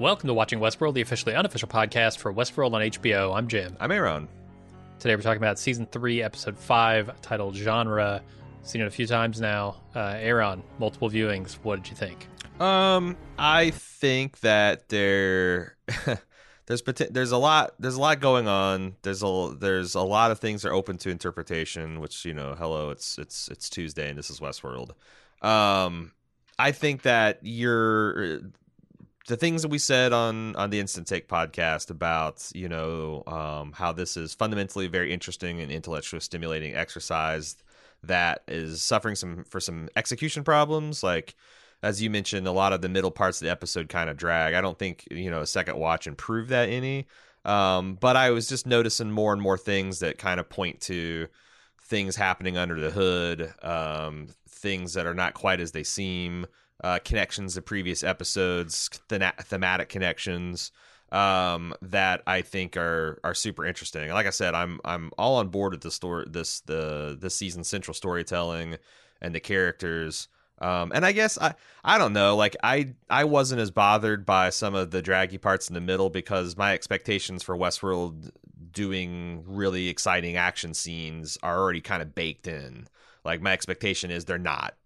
Welcome to Watching Westworld, the officially unofficial podcast for Westworld on HBO. I'm Jim. I'm Aaron. Today we're talking about Season 3, Episode 5, titled Genre. Seen it a few times now. Aaron, multiple viewings. What did you think? I think that there's a lot going on. There's a lot of things that are open to interpretation, which, hello, it's Tuesday and this is Westworld. I think that the things that we said on the Instant Take podcast about, how this is fundamentally very interesting and intellectually stimulating exercise that is suffering from some execution problems. Like, as you mentioned, a lot of the middle parts of the episode kind of drag. I don't think, a second watch improved that any. But I was just noticing more and more things that kind of point to things happening under the hood, things that are not quite as they seem. Connections to previous episodes, thematic connections that I think are super interesting. Like I said, I'm all on board with the season's central storytelling and the characters. And I guess I don't know. Like I wasn't as bothered by some of the draggy parts in the middle because my expectations for Westworld doing really exciting action scenes are already kind of baked in. Like, my expectation is they're not.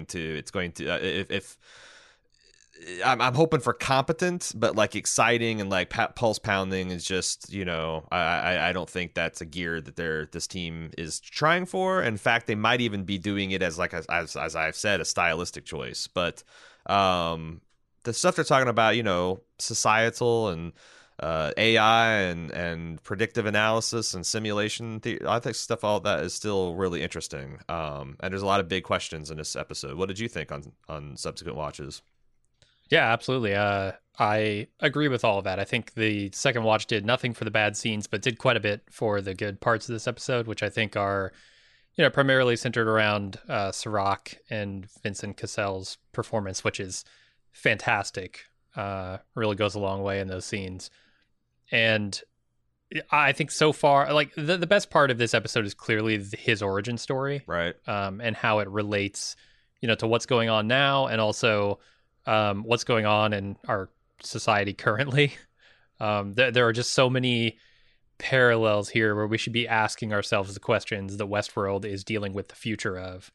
If I'm hoping for competent, but like exciting and like pulse pounding is just, I don't think that's a gear that this team is trying for. In fact, they might even be doing it as I've said, a stylistic choice. But the stuff they're talking about, societal and AI and predictive analysis and simulation, I think all that is still really interesting. And there's a lot of big questions in this episode. What did you think on subsequent watches? Yeah, absolutely. I agree with all of that. I think the second watch did nothing for the bad scenes, but did quite a bit for the good parts of this episode, which I think are, primarily centered around Serac and Vincent Cassell's performance, which is fantastic. Really goes a long way in those scenes. And I think so far, like the best part of this episode is clearly his origin story, right? And how it relates, to what's going on now, and also what's going on in our society currently. There are just so many parallels here where we should be asking ourselves the questions that Westworld is dealing with the future of.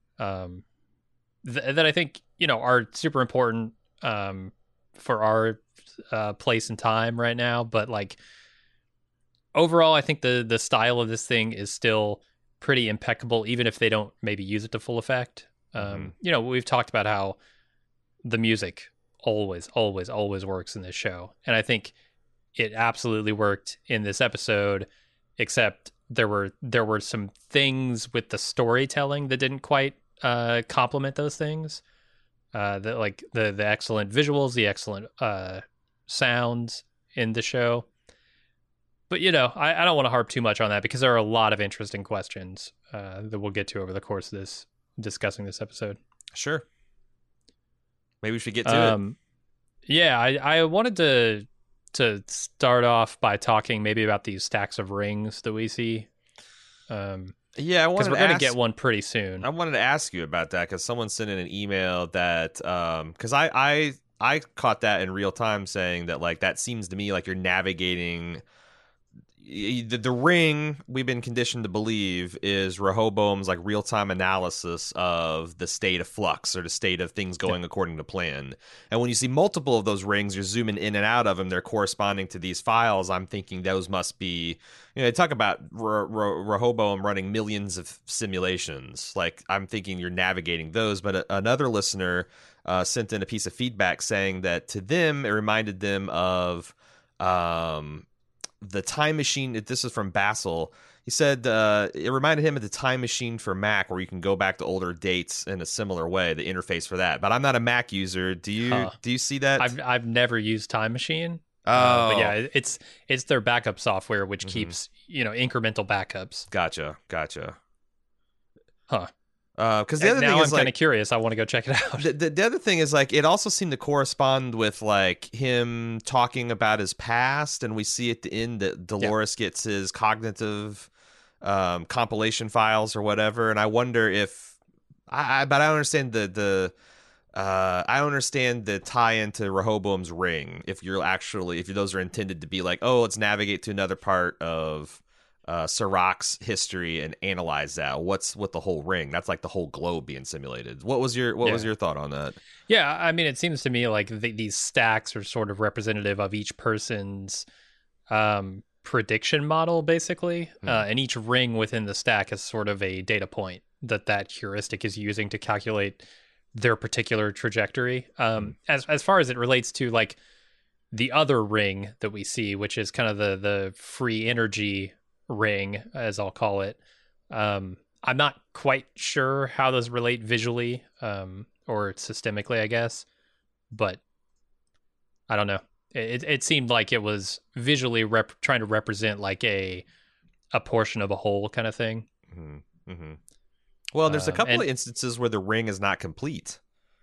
That I think are super important for our place and time right now, but like overall I think the style of this thing is still pretty impeccable, even if they don't maybe use it to full effect. We've talked about how the music always works in this show, and I think it absolutely worked in this episode, except there were some things with the storytelling that didn't quite complement those things. The excellent visuals, the excellent sounds in the show. But, I don't want to harp too much on that because there are a lot of interesting questions that we'll get to over the course of discussing this episode. Sure. Maybe we should get to it. Yeah, I wanted to start off by talking maybe about these stacks of rings that we see. Yeah, because we're going to get one pretty soon. I wanted to ask you about that because someone sent in an email that because I caught that in real time, saying that like that seems to me like you're navigating the ring. We've been conditioned to believe is Rehoboam's like real time analysis of the state of flux or the state of things going according to plan. And when you see multiple of those rings, you're zooming in and out of them. They're corresponding to these files. I'm thinking those must be, they talk about Rehoboam running millions of simulations. Like, I'm thinking you're navigating those. But another listener sent in a piece of feedback saying that to them, it reminded them of the Time Machine. This is from Basil. He said it reminded him of the Time Machine for Mac, where you can go back to older dates in a similar way, the interface for that. But I'm not a Mac user. Do you see that? I've never used Time Machine. But yeah, it's their backup software, which keeps, incremental backups. Gotcha. Huh. Because the other thing is, I'm kind of curious. I want to go check it out. The other thing is, like, it also seemed to correspond with like him talking about his past, and we see at the end that Dolores gets his cognitive compilation files or whatever. And I wonder if but I don't understand the I don't understand the tie into Rehoboam's ring. If those are intended to be like, oh, let's navigate to another part of Sirach's history and analyze that. What's with the whole ring? That's like the whole globe being simulated. What was your thought on that? Yeah, I mean, it seems to me like these stacks are sort of representative of each person's prediction model, basically, and each ring within the stack is sort of a data point that heuristic is using to calculate their particular trajectory. As far as it relates to like the other ring that we see, which is kind of the free energy ring, as I'll call it. I'm not quite sure how those relate visually, or systemically, I guess, but I don't know. It seemed like it was visually trying to represent like a portion of a whole kind of thing. Mm-hmm. Mm-hmm. Well, there's a couple of instances where the ring is not complete.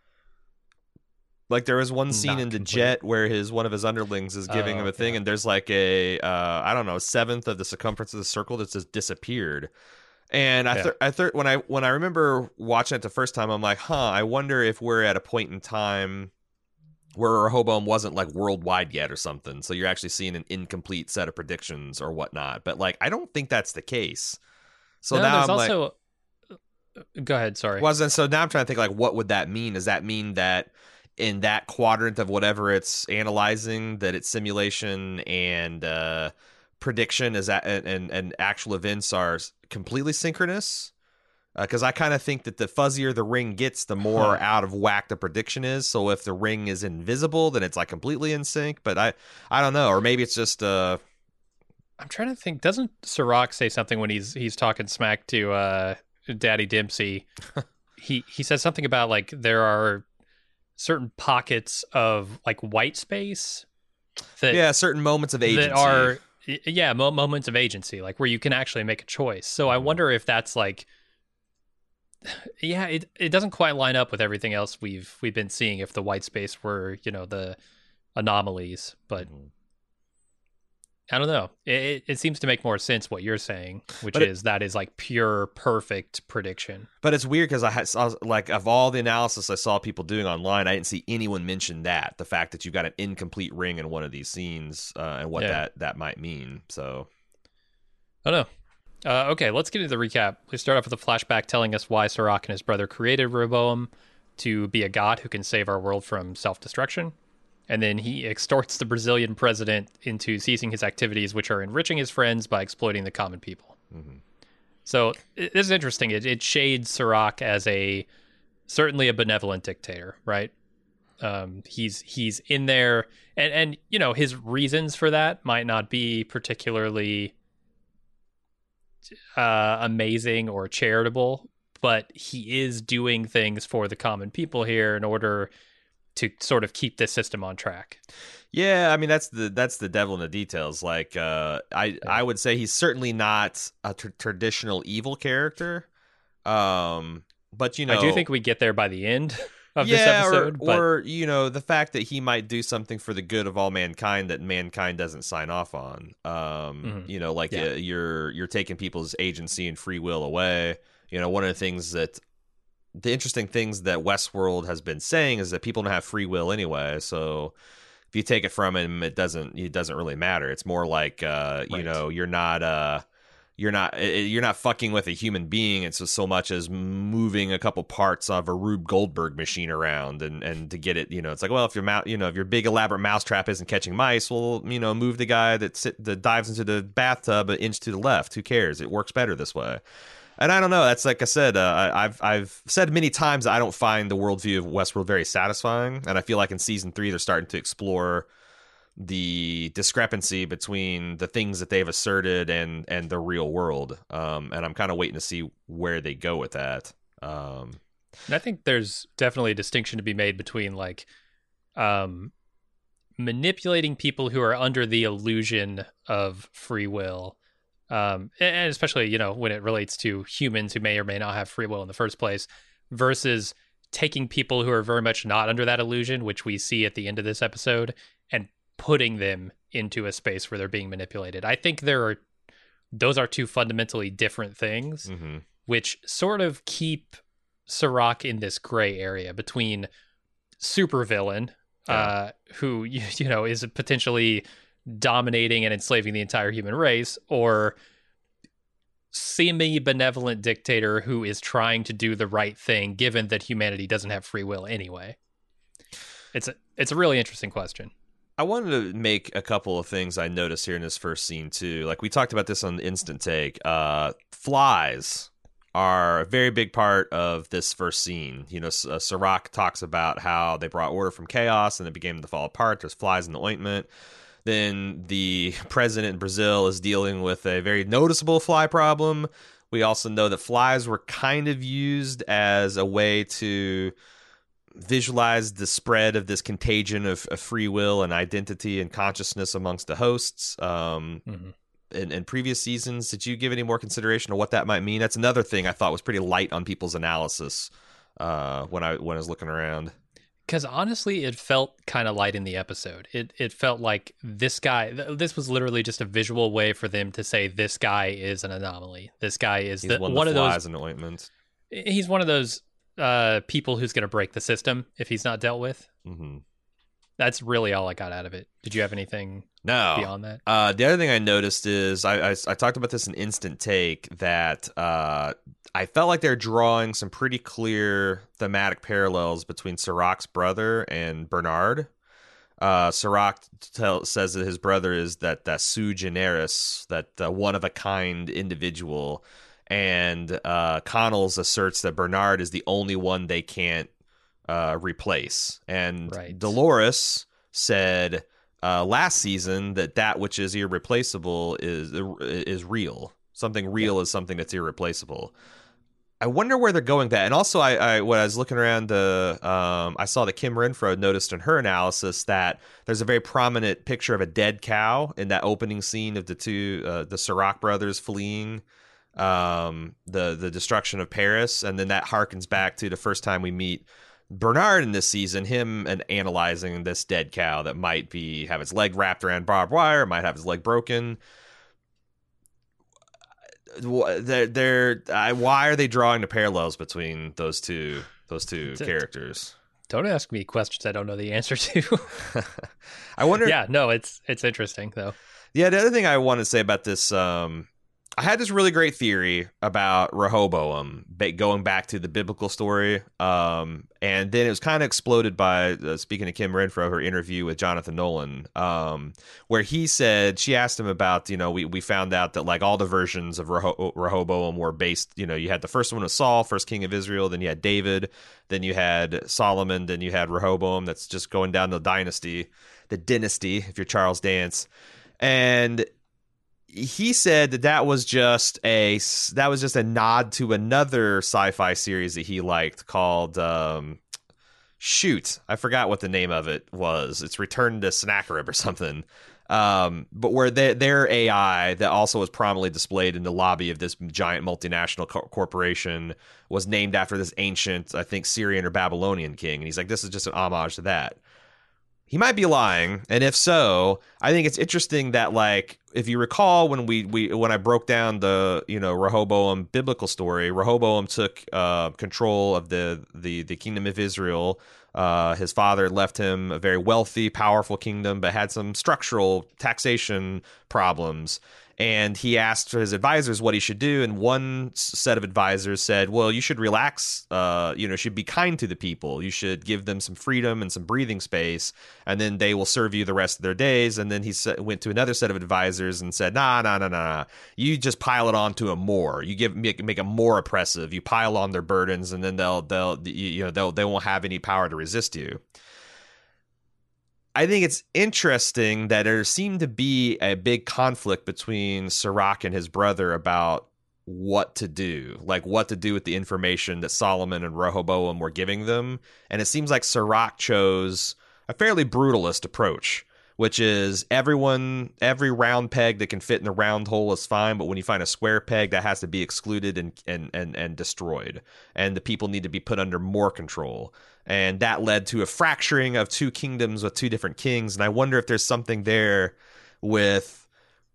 Like there was one scene in the jet where one of his underlings is giving him a thing, and there's like a I don't know, 1/7 of the circumference of the circle that's just disappeared. And I thought when I remember watching it the first time, I'm like, I wonder if we're at a point in time where Rehoboam wasn't like worldwide yet or something. So you're actually seeing an incomplete set of predictions or whatnot. But like, I don't think that's the case. So now I'm also like, go ahead. Sorry. So now I'm trying to think like, what would that mean? Does that mean that in that quadrant of whatever it's analyzing, that its simulation and prediction is that and actual events are completely synchronous? Because I kind of think that the fuzzier the ring gets, the more out of whack the prediction is. So if the ring is invisible, then it's like completely in sync. But I don't know, or maybe it's just I'm trying to think. Doesn't Sirach say something when he's talking smack to Daddy Dempsey? he says something about like there are certain pockets of like white space that certain moments of agency that are moments of agency, like where you can actually make a choice. So I wonder if that's like it doesn't quite line up with everything else we've been seeing if the white space were the anomalies, but I don't know. It seems to make more sense what you're saying, which that is like pure perfect prediction. But it's weird because I saw, like, of all the analysis I saw people doing online, I didn't see anyone mention the fact that you've got an incomplete ring in one of these scenes and what that might mean. So I don't know. Okay, let's get into the recap. We start off with a flashback telling us why Sirach and his brother created Rehoboam to be a god who can save our world from self-destruction. And then he extorts the Brazilian president into ceasing his activities, which are enriching his friends by exploiting the common people. Mm-hmm. So this is interesting. It shades Sirach as certainly a benevolent dictator, right? He's in there, and his reasons for that might not be particularly amazing or charitable, but he is doing things for the common people here in order to sort of keep this system on track. Yeah, I mean that's the devil in the details. Like I would say he's certainly not a traditional evil character, but I do think we get there by the end of this episode. Or the fact that he might do something for the good of all mankind that mankind doesn't sign off on. You're taking people's agency and free will away. One of the things that the interesting things that Westworld has been saying is that people don't have free will anyway. So if you take it from him, it doesn't really matter. It's more like, you're not fucking with a human being. It's so much as moving a couple parts of a Rube Goldberg machine around and to get it, it's like, well, if your big elaborate mousetrap isn't catching mice, well, move the guy that dives into the bathtub an inch to the left. Who cares? It works better this way. And I don't know. That's like I said. I've said many times I don't find the worldview of Westworld very satisfying, and I feel like in season 3 they're starting to explore the discrepancy between the things that they've asserted and the real world. And I'm kind of waiting to see where they go with that. And I think there's definitely a distinction to be made between like manipulating people who are under the illusion of free will. And especially, when it relates to humans who may or may not have free will in the first place, versus taking people who are very much not under that illusion, which we see at the end of this episode, and putting them into a space where they're being manipulated. I think those are two fundamentally different things, which sort of keep Sirach in this gray area between supervillain who you know is potentially dominating and enslaving the entire human race, or semi-benevolent dictator who is trying to do the right thing given that humanity doesn't have free will anyway? It's a really interesting question. I wanted to make a couple of things I noticed here in this first scene too. Like we talked about this on Instant Take. Flies are a very big part of this first scene. You know, Serac talks about how they brought order from chaos and it began to fall apart. There's flies in the ointment. Then the president in Brazil is dealing with a very noticeable fly problem. We also know that flies were kind of used as a way to visualize the spread of this contagion of free will and identity and consciousness amongst the hosts. In previous seasons, did you give any more consideration to what that might mean? That's another thing I thought was pretty light on people's analysis when I was looking around. Because honestly, it felt kind of light in the episode. It felt like this guy, this was literally just a visual way for them to say this guy is an anomaly. This guy is one of those in ointment. He's one of those people who's going to break the system if he's not dealt with. Mm-hmm. That's really all I got out of it. Did you have anything beyond that? The other thing I noticed is I talked about this in Instant Take that I felt like they're drawing some pretty clear thematic parallels between Serac's brother and Bernard. Serac says that his brother is that sui generis, that one-of-a-kind individual, and Connells asserts that Bernard is the only one they can't replace. And right. Dolores said last season that which is irreplaceable is real. Something real is something that's irreplaceable. I wonder where they're going with that. And also, I when I was looking around, I saw that Kim Renfro noticed in her analysis that there's a very prominent picture of a dead cow in that opening scene of the Serac brothers fleeing the destruction of Paris, and then that harkens back to the first time we meet Bernard in this season, him and analyzing this dead cow that might have its leg wrapped around barbed wire, might have its leg broken. Why are they drawing the parallels between those two characters? Don't ask me questions I don't know the answer to. I wonder. Yeah, no, it's interesting though. Yeah, the other thing I want to say about this, I had this really great theory about Rehoboam going back to the biblical story, and then it was kind of exploded by, speaking of Kim Renfro, her interview with Jonathan Nolan, where he said, she asked him about, we found out that like all the versions of Rehoboam were based, you had the first one was Saul, first king of Israel, then you had David, then you had Solomon, then you had Rehoboam, that's just going down the dynasty, if you're Charles Dance. And he said that was just a nod to another sci-fi series that he liked called I forgot what the name of it was. It's Return to Sennacherib or something. But where their AI that also was prominently displayed in the lobby of this giant multinational corporation was named after this ancient, I think, Syrian or Babylonian king. And he's like, this is just an homage to that. He might be lying, and if so, I think it's interesting that, like, if you recall when when I broke down the Rehoboam biblical story, Rehoboam took control of the kingdom of Israel. His father left him a very wealthy, powerful kingdom, but had some structural taxation problems. And he asked his advisors what he should do, and one set of advisors said, well, you should relax, should be kind to the people. You should give them some freedom and some breathing space, and then they will serve you the rest of their days. And then he went to another set of advisors and said, nah. You just pile it on to them more. You make them more oppressive. You pile on their burdens, and then they won't have any power to resist you. I think it's interesting that there seemed to be a big conflict between Serac and his brother about what to do with the information that Solomon and Rehoboam were giving them. And it seems like Serac chose a fairly brutalist approach, which is every round peg that can fit in the round hole is fine, but when you find a square peg, that has to be excluded and destroyed. And the people need to be put under more control. And that led to a fracturing of two kingdoms with two different kings. And I wonder if there's something there with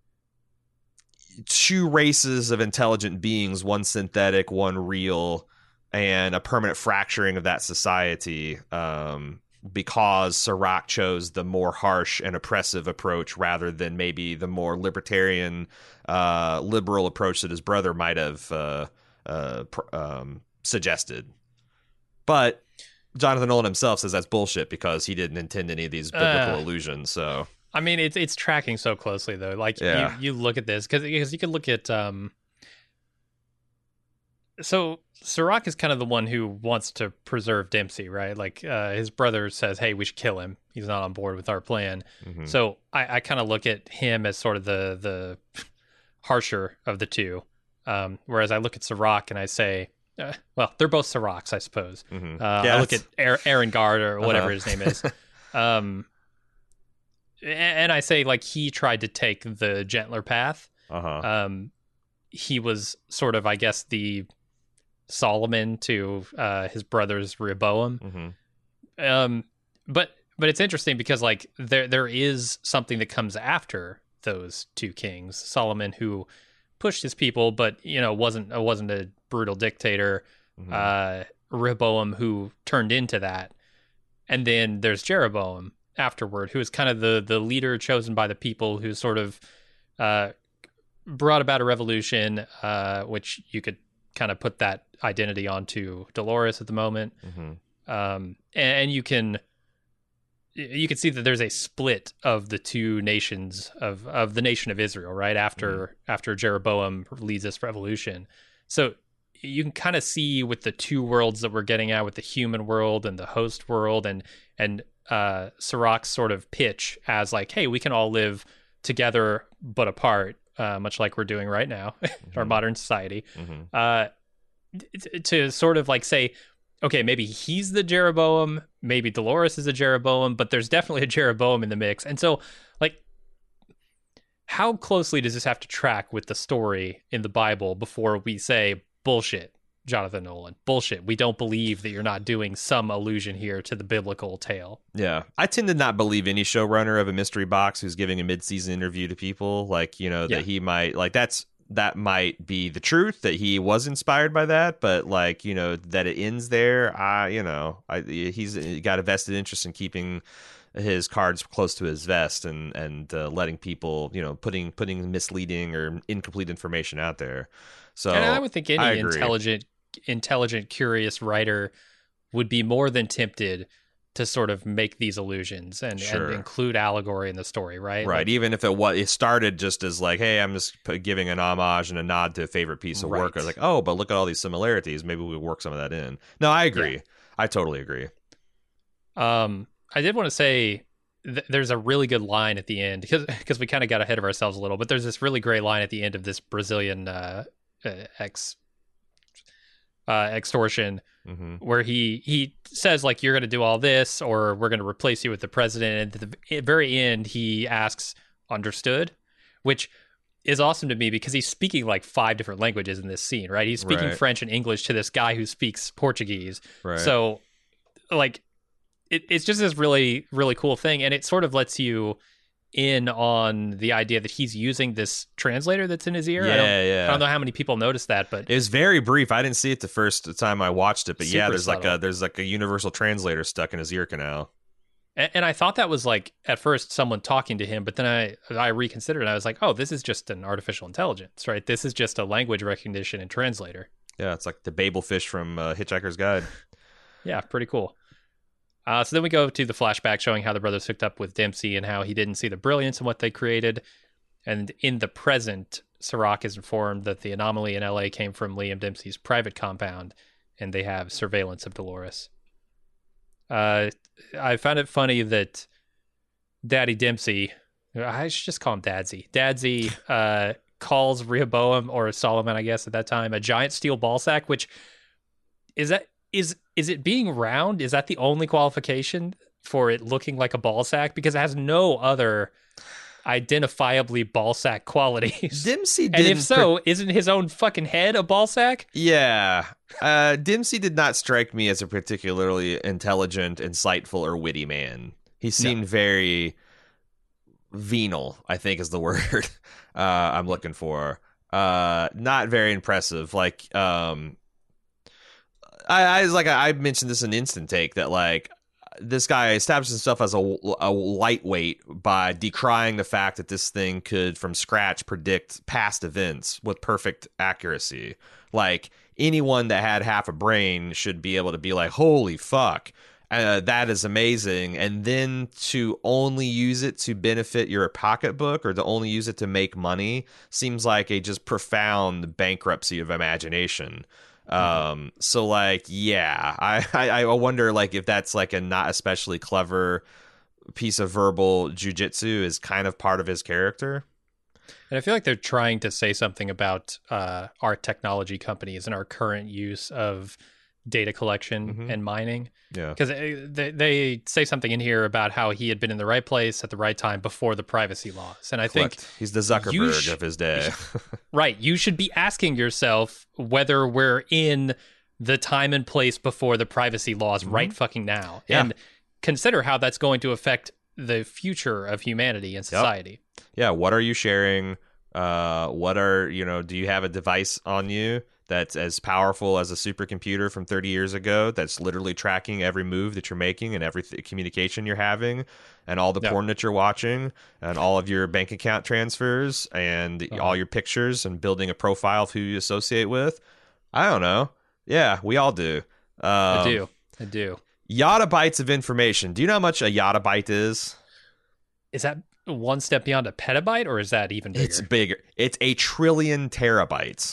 two races of intelligent beings, one synthetic, one real, and a permanent fracturing of that society. because Sirach chose the more harsh and oppressive approach rather than maybe the more libertarian, liberal approach that his brother might have suggested. But Jonathan Nolan himself says that's bullshit because he didn't intend any of these biblical allusions. So I mean, it's tracking so closely though. Like you look at this because you can look at so Sirach is kind of the one who wants to preserve Dempsey, right? Like his brother says, "Hey, we should kill him. He's not on board with our plan." Mm-hmm. So I kind of look at him as sort of the harsher of the two, whereas I look at Sirach and I say, well, they're both Sirachs, I suppose. Mm-hmm. I look at Aaron Gard or whatever his name is, and I say like he tried to take the gentler path. He was sort of, I guess, the Solomon to his brother's Rehoboam. Mm-hmm. But it's interesting because like there is something that comes after those two kings. Solomon, who pushed his people, but wasn't a brutal dictator. Mm-hmm. Rehoboam, who turned into that, and then there's Jeroboam afterward, who is kind of the leader chosen by the people, who sort of brought about a revolution, which you could kind of put that identity onto Dolores at the moment. Mm-hmm. And you can see that there's a split of the two nations of the nation of Israel, right? After Jeroboam leads this revolution. So you can kind of see with the two worlds that we're getting at, with the human world and the host world, and Sirach's sort of pitch as like, hey, we can all live together but apart, much like we're doing right now in our modern society. To sort of like say, okay, maybe he's the Jeroboam, maybe Dolores is a Jeroboam, but there's definitely a Jeroboam in the mix. And so, like, how closely does this have to track with the story in the Bible before we say, bullshit, Jonathan Nolan, bullshit, we don't believe that you're not doing some allusion here to the biblical tale? Yeah, I tend to not believe any showrunner of a mystery box who's giving a mid-season interview to people, like, that he might, like, that might be the truth, that he was inspired by that, but like, that it ends there. He's got a vested interest in keeping his cards close to his vest and letting people, putting misleading or incomplete information out there. So, and I would think any intelligent, curious writer would be more than tempted to sort of make these allusions and include allegory in the story, right? Right. Like, even if it started just as like, hey, I'm just giving an homage and a nod to a favorite piece of work. I was like, oh, but look at all these similarities. Maybe we work some of that in. No, I agree. Yeah. I totally agree. I did want to say there's a really good line at the end because we kind of got ahead of ourselves a little, but there's this really great line at the end of this Brazilian extortion, where he says like, you're going to do all this or we're going to replace you with the president, and at the very end he asks, understood, which is awesome to me because he's speaking like 5 different languages in this scene, right? He's speaking French and English to this guy who speaks Portuguese, so like it's just this really, really cool thing, and it sort of lets you in on the idea that he's using this translator that's in his ear. I don't know how many people noticed that, but it was very brief. I didn't see it the first time I watched it, but there's subtle. there's like a universal translator stuck in his ear canal. And I thought that was like at first someone talking to him, but then I reconsidered and I was like, oh, this is just an artificial intelligence, right? This is just a language recognition and translator. Yeah, it's like the Babelfish from Hitchhiker's Guide. Yeah, pretty cool. So then we go to the flashback showing how the brothers hooked up with Dempsey and how he didn't see the brilliance in what they created. And in the present, Sirach is informed that the anomaly in LA came from Liam Dempsey's private compound, and they have surveillance of Dolores. I found it funny that Daddy Dempsey, I should just call him Dadsy, calls Rehoboam, or Solomon, I guess at that time, a giant steel ball sack, which is it being round? Is that the only qualification for it looking like a ball sack? Because it has no other identifiably ball sack qualities. Dempsey didn't. And if so, isn't his own fucking head a ball sack? Yeah. Dempsey did not strike me as a particularly intelligent, insightful, or witty man. He seemed very venal, I think is the word I'm looking for. Not very impressive. Like, I mentioned this in Instant Take that like this guy established himself as a lightweight by decrying the fact that this thing could, from scratch, predict past events with perfect accuracy. Like, anyone that had half a brain should be able to be like, holy fuck, that is amazing. And then to only use it to benefit your pocketbook or to only use it to make money seems like a just profound bankruptcy of imagination. So like, yeah, I wonder like if that's like a not especially clever piece of verbal jujitsu is kind of part of his character. And I feel like they're trying to say something about our technology companies and our current use of data collection and mining. Yeah. Because they say something in here about how he had been in the right place at the right time before the privacy laws. And I think he's the Zuckerberg of his day. Right. You should be asking yourself whether we're in the time and place before the privacy laws right fucking now. Yeah. And consider how that's going to affect the future of humanity and society. Yeah. What are you sharing? What are, do you have a device on you that's as powerful as a supercomputer from 30 years ago that's literally tracking every move that you're making and every communication you're having and all the porn that you're watching and all of your bank account transfers and all your pictures and building a profile of who you associate with? I don't know. Yeah, we all do. I do. Yottabytes of information. Do you know how much a yottabyte is? Is that one step beyond a petabyte, or is that even bigger? It's bigger. It's 1 trillion terabytes.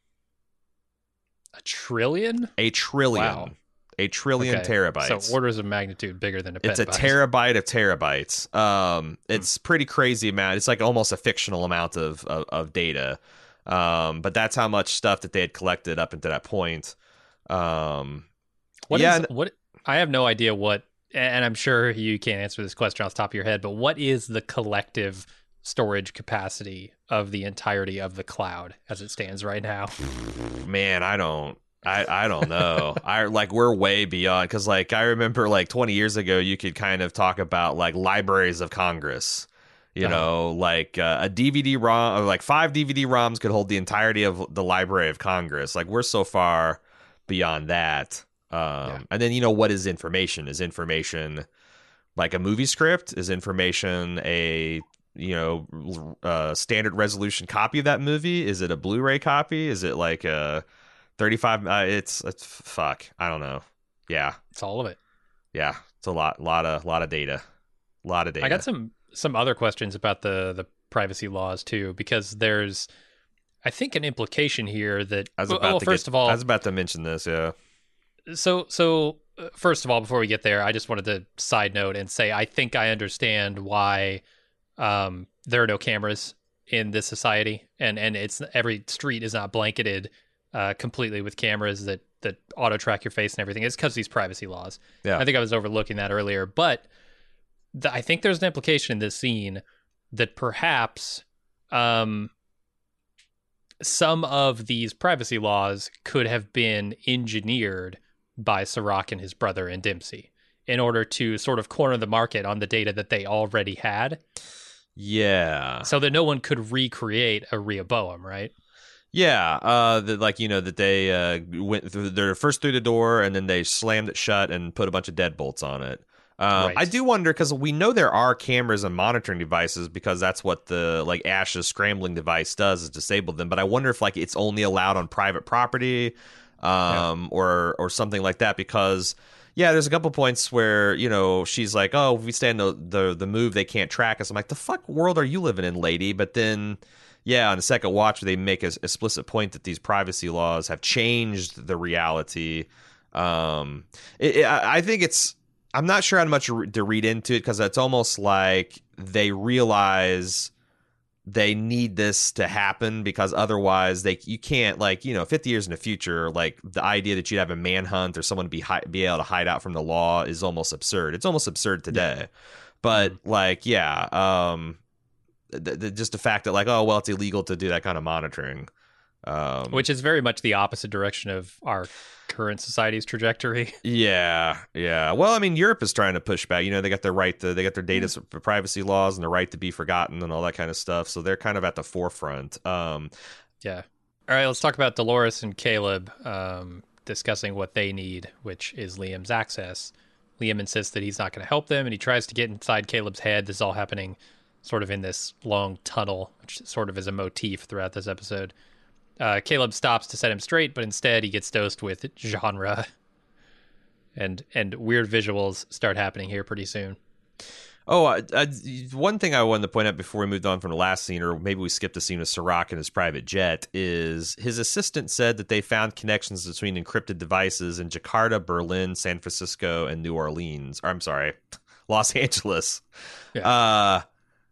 1 trillion? 1 trillion. Wow. 1 trillion terabytes. So orders of magnitude bigger than a petabyte. It's a terabyte of terabytes. It's pretty crazy amount. It's like almost a fictional amount of data. But that's how much stuff that they had collected up until that point. What I have no idea what, and I'm sure you can't answer this question off the top of your head, but what is the collective storage capacity of the entirety of the cloud as it stands right now? Man, I don't know. We're way beyond, because like I remember like 20 years ago you could kind of talk about like libraries of Congress. Like a DVD ROM, or like 5 DVD ROMs could hold the entirety of the Library of Congress. Like, we're so far beyond that. And then, what is information? Is information like a movie script? Is information a standard resolution copy of that movie? Is it a Blu-ray copy? Is it like a 35? It's fuck. I don't know. Yeah, it's all of it. Yeah, it's a lot of data. I got some other questions about the privacy laws too, because there's, I think, an implication here that I was about to mention this. Yeah. So first of all, before we get there, I just wanted to side note and say I think I understand why there are no cameras in this society, and it's every street is not blanketed completely with cameras that auto track your face and everything. It's because of these privacy laws. Yeah. I think I was overlooking that earlier, but I think there's an implication in this scene that perhaps some of these privacy laws could have been engineered by Serac and his brother and Dempsey in order to sort of corner the market on the data that they already had. Yeah. So that no one could recreate a Rehoboam, right? Yeah. That they went through, they're first through the door and then they slammed it shut and put a bunch of deadbolts on it. Right. I do wonder, because we know there are cameras and monitoring devices, because that's what the like Ash's scrambling device does, is disable them. But I wonder if like it's only allowed on private property, or something like that. Because there's a couple points where she's like, oh, if we stand the move, they can't track us. I'm like, the fuck world are you living in, lady? But then on the second watch, they make an explicit point that these privacy laws have changed the reality. I think it's. I'm not sure how much to read into it, because it's almost like they realize they need this to happen, because otherwise you can't, 50 years in the future, like the idea that you'd have a manhunt or someone be able to hide out from the law is almost absurd. It's almost absurd today. But just the fact that it's illegal to do that kind of monitoring. Which is very much the opposite direction of our current society's trajectory. Yeah. Well, I mean, Europe is trying to push back. They got they got their data privacy laws and the right to be forgotten and all that kind of stuff. So they're kind of at the forefront. Yeah. All right, let's talk about Dolores and Caleb discussing what they need, which is Liam's access Liam insists that he's not going to help them, and he tries to get inside Caleb's head. This is all happening sort of in this long tunnel, which sort of is a motif throughout this episode. Caleb stops to set him straight, but instead he gets dosed with genre, and weird visuals start happening here pretty soon. Oh, one thing I wanted to point out before we moved on from the last scene, or maybe we skipped the scene with Sirach in his private jet, is his assistant said that they found connections between encrypted devices in Jakarta, Berlin, San Francisco, and New Orleans. Or, I'm sorry, Los Angeles. Yeah.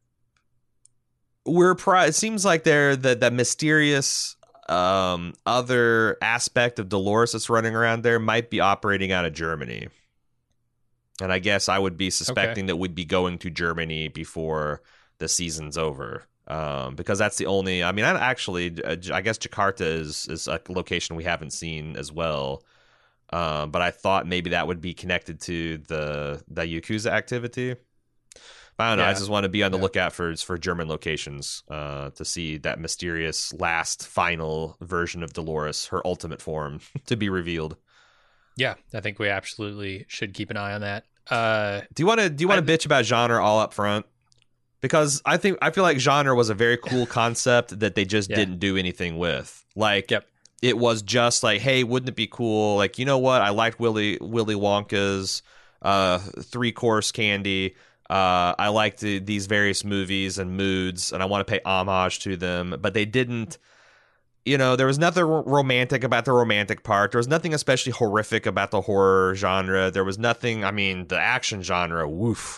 It seems like they're that mysterious other aspect of Dolores that's running around there might be operating out of Germany. And I guess I would be suspecting that we'd be going to Germany before the season's over, because that's the only. I mean, I guess Jakarta is a location we haven't seen as well. But I thought maybe that would be connected to the Yakuza activity. But I don't know. I just want to be on the lookout for German locations to see that mysterious last final version of Dolores, her ultimate form, to be revealed. Yeah, I think we absolutely should keep an eye on that. Do you want to bitch about genre all up front? Because I feel like genre was a very cool concept that they just didn't do anything with. Like, it was just like, hey, wouldn't it be cool? Like, you know what? I liked Willy Wonka's 3-course candy. I liked these various movies and moods, and I want to pay homage to them. But they didn't. You know, there was nothing romantic about the romantic part. There was nothing especially horrific about the horror genre. There was nothing. I mean, the action genre, woof.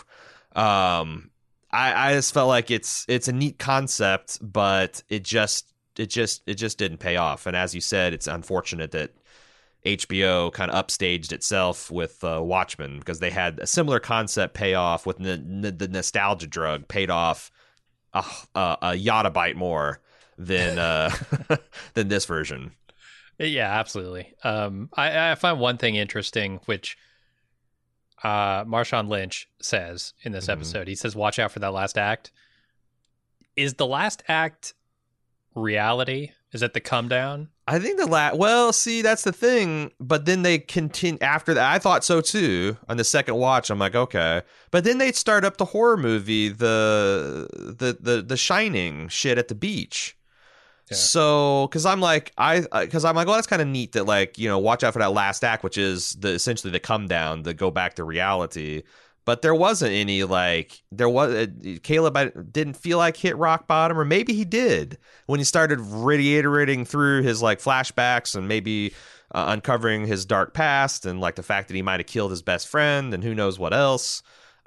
I just felt like it's a neat concept, but it just didn't pay off. And as you said, it's unfortunate that HBO kind of upstaged itself with Watchmen, because they had a similar concept pay off with the nostalgia drug paid off a yottabyte more than than this version. Yeah, absolutely. I find one thing interesting, which Marshawn Lynch says in this episode. He says, watch out for that last act. Is the last act reality? Is it the come down? I think well, see, that's the thing. But then they continue after that. I thought so too. On the second watch, I'm like, okay. But then they start up the horror movie, the Shining shit at the beach. Yeah. So, because I'm like, well, that's kind of neat that, like, you know, watch out for that last act, which is essentially the come down, the go back to reality. But there wasn't any, like, Caleb didn't feel like hit rock bottom, or maybe he did when he started reiterating through his, like, flashbacks and maybe uncovering his dark past and, like, the fact that he might have killed his best friend and who knows what else.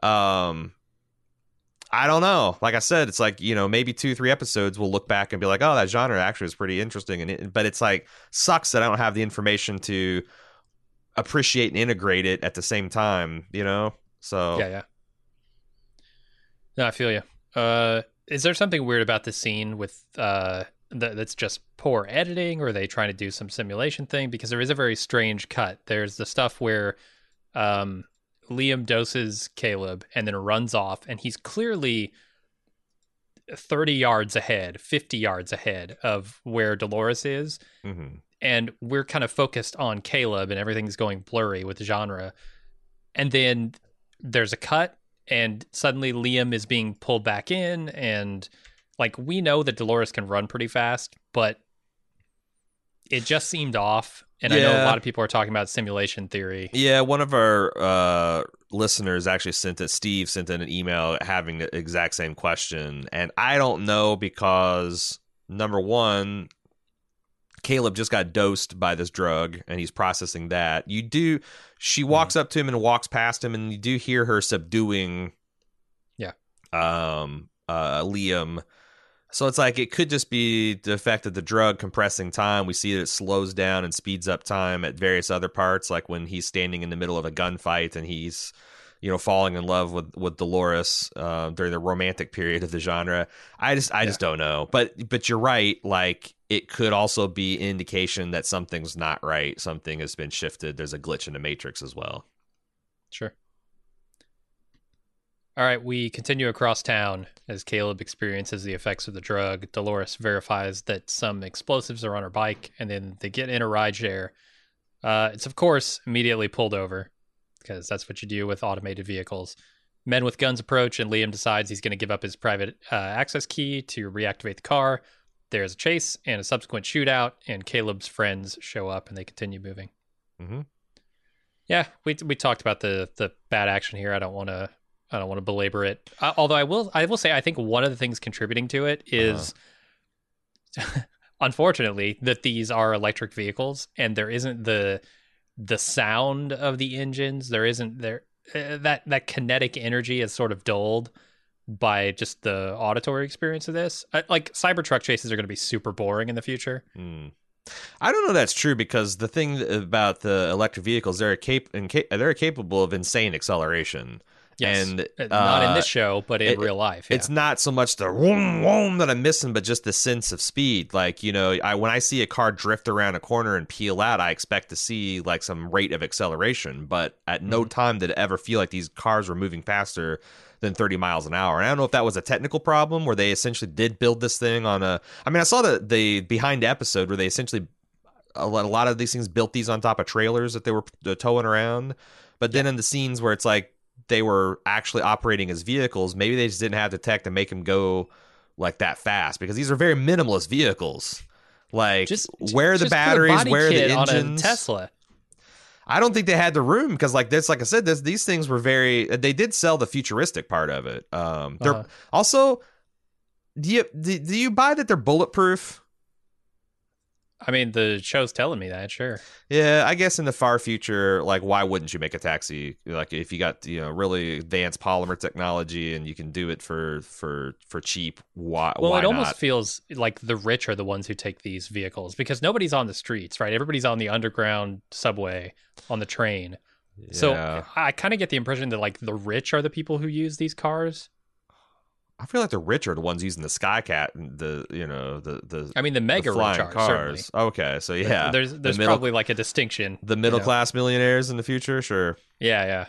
I don't know. Like I said, it's like, you know, maybe 2-3 episodes we'll look back and be like, oh, that genre actually is pretty interesting. But it's like, sucks that I don't have the information to appreciate and integrate it at the same time, you know? So yeah. No, I feel you. Is there something weird about this scene with that's just poor editing, or are they trying to do some simulation thing? Because there is a very strange cut. There's the stuff where Liam doses Caleb and then runs off, and he's clearly 30 yards ahead, 50 yards ahead of where Dolores is. Mm-hmm. And we're kind of focused on Caleb, and everything's going blurry with the genre. And then there's a cut, and suddenly Liam is being pulled back in, and, like, we know that Dolores can run pretty fast, but it just seemed off. And I know a lot of people are talking about simulation theory. Yeah, one of our listeners actually Steve sent in an email having the exact same question. And I don't know, because, number one, Caleb just got dosed by this drug and he's processing that. She walks up to him and walks past him, and you do hear her subduing Liam. So it's like, it could just be the effect of the drug compressing time. We see that it slows down and speeds up time at various other parts, like when he's standing in the middle of a gunfight and he's, you know, falling in love with Dolores during the romantic period of the genre. I just don't know. But you're right. Like, it could also be indication that something's not right. Something has been shifted. There's a glitch in the Matrix as well. Sure. All right, we continue across town as Caleb experiences the effects of the drug. Dolores verifies that some explosives are on her bike, and then they get in a rideshare. It's, of course, immediately pulled over. because that's what you do with automated vehicles. Men with guns approach, and Liam decides he's going to give up his private access key to reactivate the car. There's a chase and a subsequent shootout, and Caleb's friends show up, and they continue moving. Mm-hmm. Yeah, we talked about the bad action here. I don't want to belabor it. Although I will say I think one of the things contributing to it is, unfortunately, that these are electric vehicles, and there isn't the sound of the engines. There isn't that kinetic energy is sort of dulled by just the auditory experience of this. Like Cybertruck chases are going to be super boring in the future. I don't know that's true, because the thing about the electric vehicles, they're capable of insane acceleration. Yes. And not in this show, but in real life. Yeah. It's not so much the vroom, vroom that I'm missing, but just the sense of speed. Like, you know, when I see a car drift around a corner and peel out, I expect to see like some rate of acceleration. But at no time did it ever feel like these cars were moving faster than 30 miles an hour. And I don't know if that was a technical problem where they essentially did build this thing on a... I mean, I saw the behind episode where they essentially... A lot of these things built these on top of trailers that they were towing around. But then in the scenes where it's like they were actually operating as vehicles, maybe they just didn't have the tech to make them go like that fast, because these are very minimalist vehicles. Like, where are the batteries? Where are the engines? On a Tesla. I don't think they had the room, because like this, like I said, these things were they did sell the futuristic part of it. They're also, do you buy that they're bulletproof? I mean, the show's telling me that, sure. Yeah, I guess in the far future, like, why wouldn't you make a taxi? Like, if you got, you know, really advanced polymer technology and you can do it for cheap, why it almost not? Feels like the rich are the ones who take these vehicles, because nobody's on the streets, right? Everybody's on the underground subway, on the train. Yeah. So I kind of get the impression that like the rich are the people who use these cars. I feel like the rich are the ones using the Skycat and the I mean, the mega rich are, cars. Certainly. Okay, so yeah, there's probably like a distinction. The middle class millionaires in the future, sure. Yeah.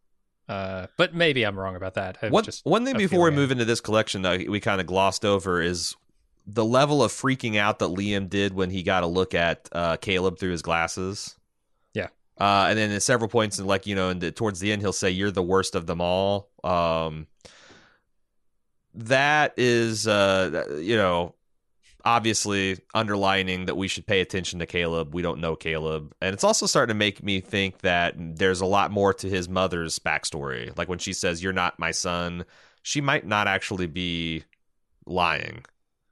But maybe I'm wrong about that. One thing before we move into this collection that we kind of glossed over is the level of freaking out that Liam did when he got a look at Caleb through his glasses. Yeah. And then at several points, and like, you know, towards the end, he'll say, "You're the worst of them all." That is, you know, obviously underlining that we should pay attention to Caleb. We don't know Caleb. And it's also starting to make me think that there's a lot more to his mother's backstory. Like when she says, "You're not my son," she might not actually be lying.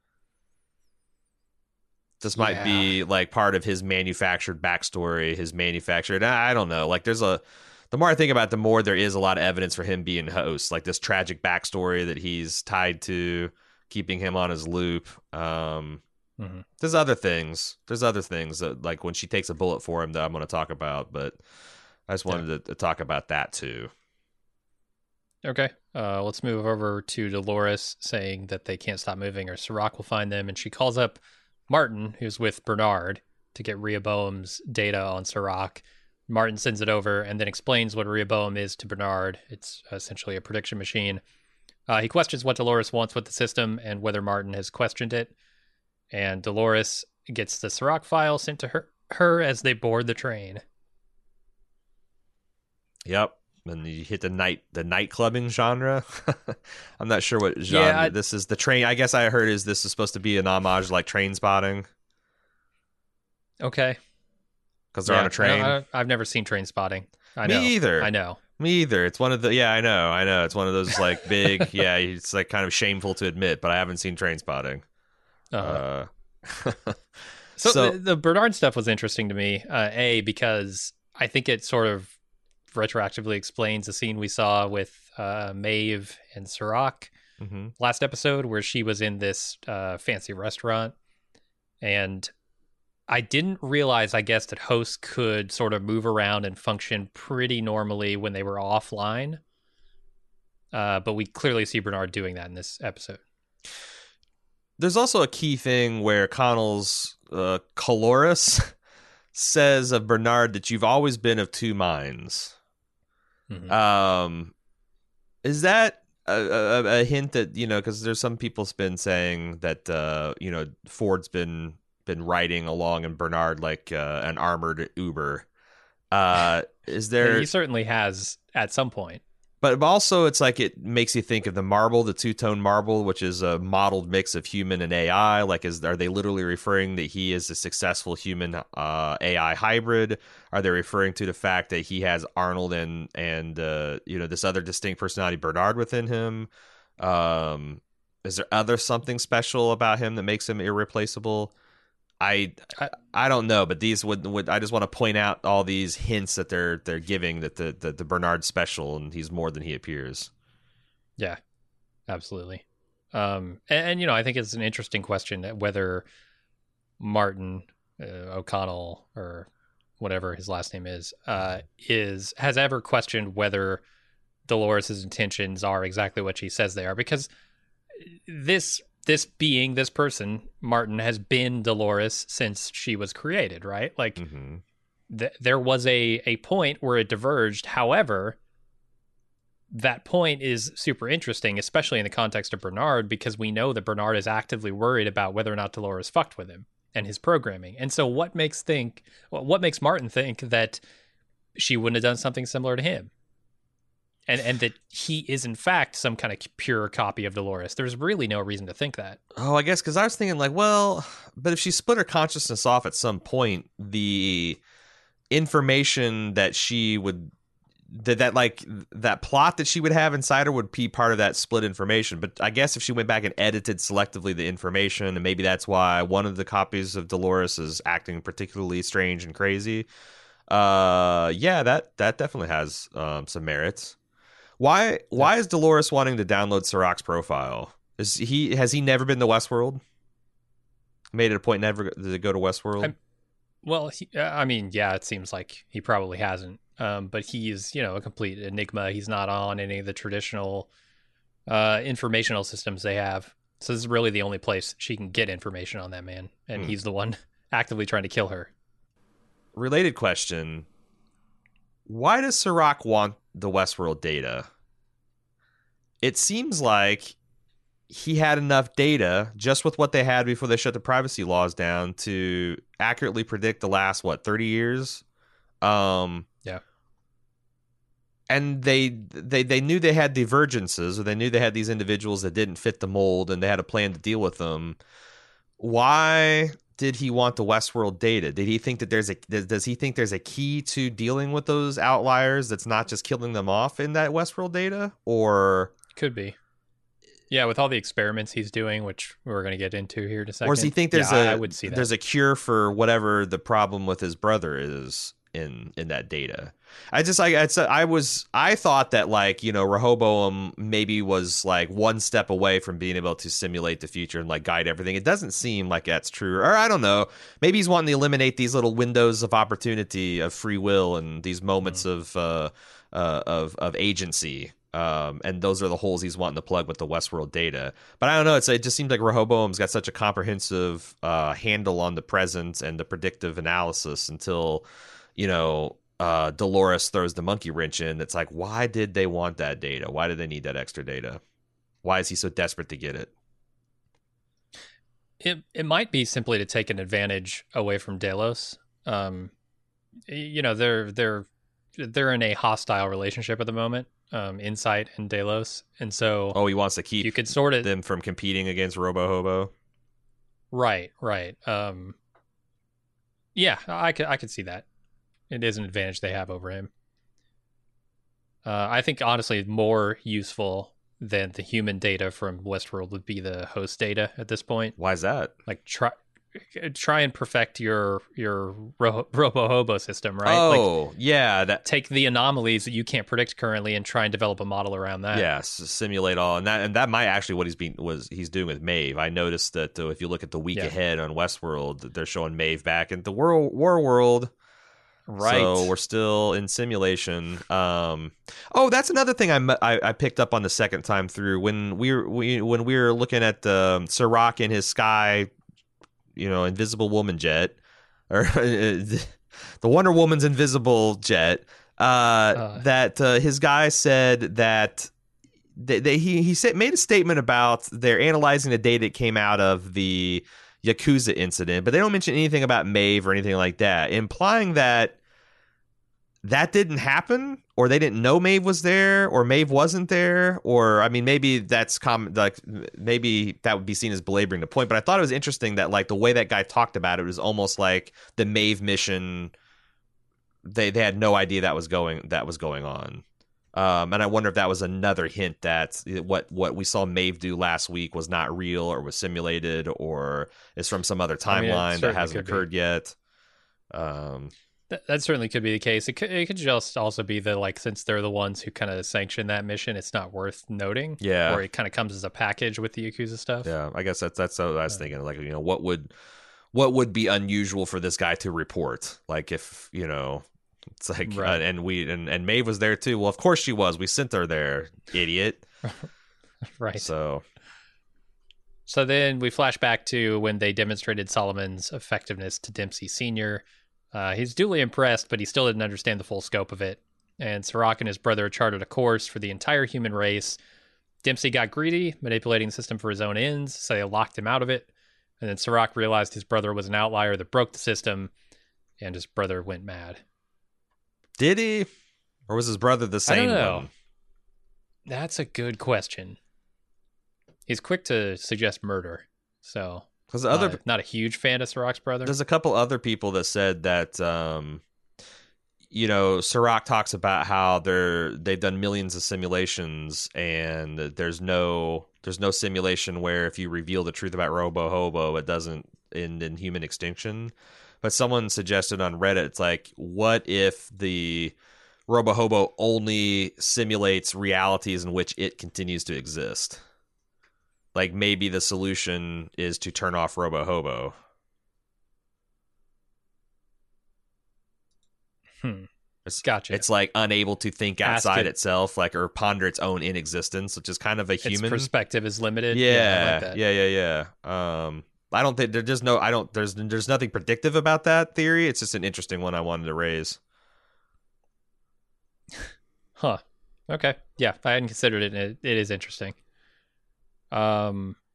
This might be like part of his manufactured backstory, I don't know. Like the more I think about it, the more there is a lot of evidence for him being host, like this tragic backstory that he's tied to, keeping him on his loop. There's other things. That, like when she takes a bullet for him, that I'm going to talk about, but I just wanted to talk about that too. Okay. Let's move over to Dolores saying that they can't stop moving or Serac will find them. And she calls up Martin, who's with Bernard, to get Rehoboam's data on Serac. Martin sends it over and then explains what Rehoboam is to Bernard. It's essentially a prediction machine. He questions what Dolores wants with the system and whether Martin has questioned it. And Dolores gets the Serac file sent to her as they board the train. Yep. And you hit the night clubbing genre. I'm not sure what genre this is. The train, I guess I heard this is supposed to be an homage like Train Spotting. Okay. Because they're on a train. I've never seen Train Spotting. Me either. I know. Me either. It's one of the... Yeah, I know. It's one of those like big... yeah, it's like kind of shameful to admit, but I haven't seen Train Spotting. So the Bernard stuff was interesting to me. Because I think it sort of retroactively explains the scene we saw with Maeve and Serac last episode, where she was in this fancy restaurant, and I didn't realize, I guess, that hosts could sort of move around and function pretty normally when they were offline. But we clearly see Bernard doing that in this episode. There's also a key thing where Connell's Caloris says of Bernard that you've always been of two minds. Is that a hint that, you know, because there's some people's been saying that, you know, Ford's been riding along and Bernard like an armored Uber. Is He there? certainly has at some point. But also, it's like it makes you think of the marble, the two-tone marble, which is a modeled mix of human and AI. Like, are they literally referring that he is a successful human AI hybrid? Are they referring to the fact that he has Arnold and this other distinct personality, Bernard, within him? Is there other something special about him that makes him irreplaceable? I I, I don't know, but these would I just want to point out all these hints that they're giving that the Bernard's special and he's more than he appears. yeah, absolutely. And I think it's an interesting question whether Martin O'Connell or whatever his last name is has ever questioned whether Dolores' intentions are exactly what she says they are, because this person, Martin, has been Dolores since she was created, right? Like, Mm-hmm. there was a point where it diverged. However, that point is super interesting, especially in the context of Bernard, because we know that Bernard is actively worried about whether or not Dolores fucked with him and his programming. And so what makes Martin think that she wouldn't have done something similar to him? And that he is in fact some kind of pure copy of Dolores. There's really no reason to think that. Oh, I guess because I was thinking like, well, but if she split her consciousness off at some point, the information that she would that plot that she would have inside her would be part of that split information. But I guess if she went back and edited selectively the information, and maybe that's why one of the copies of Dolores is acting particularly strange and crazy. Yeah, that definitely has some merits. Why is Dolores wanting to download Sirach's profile? Has he never been to Westworld? Made it a point never to go to Westworld? Yeah, it seems like he probably hasn't. But he's, a complete enigma. He's not on any of the traditional informational systems they have. So this is really the only place she can get information on that man. And he's the one actively trying to kill her. Related question. Why does Sirach want the Westworld data? It seems like he had enough data just with what they had before they shut the privacy laws down to accurately predict the last 30 years. Yeah. And they knew they had divergences, or they knew they had these individuals that didn't fit the mold, and they had a plan to deal with them. Why did he want the Westworld data? Did he think that does he think there's a key to dealing with those outliers that's not just killing them off in that Westworld data? Or could be. Yeah, with all the experiments he's doing, which we're going to get into here in a second. Or does he think I would see that. There's a cure for whatever the problem with his brother is in that data? I thought that Rehoboam maybe was one step away from being able to simulate the future and guide everything. It doesn't seem like that's true. Or I don't know. Maybe he's wanting to eliminate these little windows of opportunity of free will and these moments of agency. And those are the holes he's wanting to plug with the Westworld data. But I don't know. It just seems like Rehoboam's got such a comprehensive handle on the present and the predictive analysis until, Dolores throws the monkey wrench in. It's like, why did they want that data? Why did they need that extra data? Why is he so desperate to get it? It might be simply to take an advantage away from Delos. They're in a hostile relationship at the moment. Insight and Delos, and so he wants to keep them from competing against RoboHobo. Right. Yeah, I could see that. It is an advantage they have over him. I think honestly, more useful than the human data from Westworld would be the host data at this point. Why is that? Try and perfect your RoboHobo system, right? Oh, yeah. Take the anomalies that you can't predict currently and try and develop a model around that. Yes, simulate all, and that might actually what he's doing with Maeve. I noticed that if you look at the week ahead on Westworld, they're showing Maeve back in the war world. Right. So we're still in simulation. That's another thing I picked up on the second time through when we were looking at Sirach in his Sky, Invisible Woman jet, or the Wonder Woman's invisible jet. That his guy said that he made a statement about they're analyzing the data that came out of the Yakuza incident, but they don't mention anything about Maeve or anything like that, implying that that didn't happen, or they didn't know Maeve was there, or Maeve wasn't there, or I mean, maybe that's like maybe that would be seen as belaboring the point. But I thought it was interesting that like the way that guy talked about it was almost like the Maeve mission. They had no idea that was going on. And I wonder if that was another hint that what we saw Maeve do last week was not real or was simulated or is from some other timeline that hasn't occurred yet. That certainly could be the case. It could just also be that, like, since they're the ones who kind of sanction that mission, it's not worth noting. Yeah. Or it kind of comes as a package with the Yakuza stuff. Yeah, I guess that's what I was thinking. Like, what would be unusual for this guy to report? Like, if it's like, right. And Maeve was there too. Well, of course she was. We sent her there, idiot. Right. So then we flash back to when they demonstrated Solomon's effectiveness to Dempsey Sr. He's duly impressed, but he still didn't understand the full scope of it. And Serac and his brother charted a course for the entire human race. Dempsey got greedy, manipulating the system for his own ends, so they locked him out of it. And then Serac realized his brother was an outlier that broke the system, and his brother went mad. Did he? Or was his brother the same I don't know. one? That's a good question. He's quick to suggest murder, so... Because not a huge fan of Serac's brother. There's a couple other people that said that, Serac talks about how they've done millions of simulations, and there's no simulation where if you reveal the truth about Robo Hobo, it doesn't end in human extinction. But someone suggested on Reddit, it's like, what if the Robo Hobo only simulates realities in which it continues to exist? Like, maybe the solution is to turn off Robo Hobo. Gotcha. It's like unable to think outside itself, like, or ponder its own inexistence, which is kind of a human. Its perspective is limited. Yeah, yeah. I don't think there's nothing predictive about that theory. It's just an interesting one I wanted to raise. Huh. Okay. Yeah, I hadn't considered it. And it is interesting. I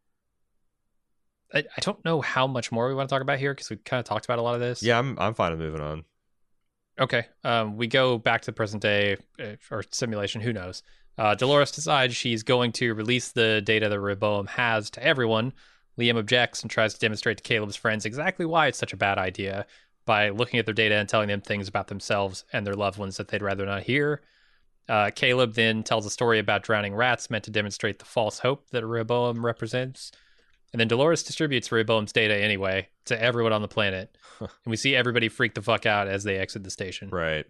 don't know how much more we want to talk about here because we kind of talked about a lot of this. Yeah, I'm fine with moving on. Okay. We go back to the present day or simulation. Who knows? Dolores decides she's going to release the data that Rehoboam has to everyone. Liam objects and tries to demonstrate to Caleb's friends exactly why it's such a bad idea by looking at their data and telling them things about themselves and their loved ones that they'd rather not hear. Caleb then tells a story about drowning rats meant to demonstrate the false hope that Rehoboam represents. And then Dolores distributes Rehoboam's data anyway to everyone on the planet. And we see everybody freak the fuck out as they exit the station. Right.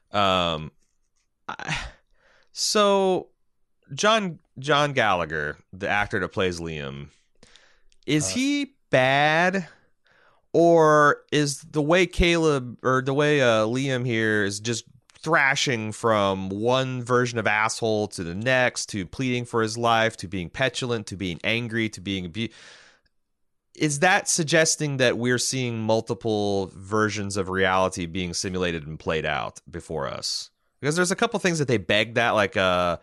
So John Gallagher, the actor that plays Liam, is he bad? Or is the way Liam here is just thrashing from one version of asshole to the next, to pleading for his life, to being petulant, to being angry, to being is that suggesting that we're seeing multiple versions of reality being simulated and played out before us? Because there's a couple things that they begged at, like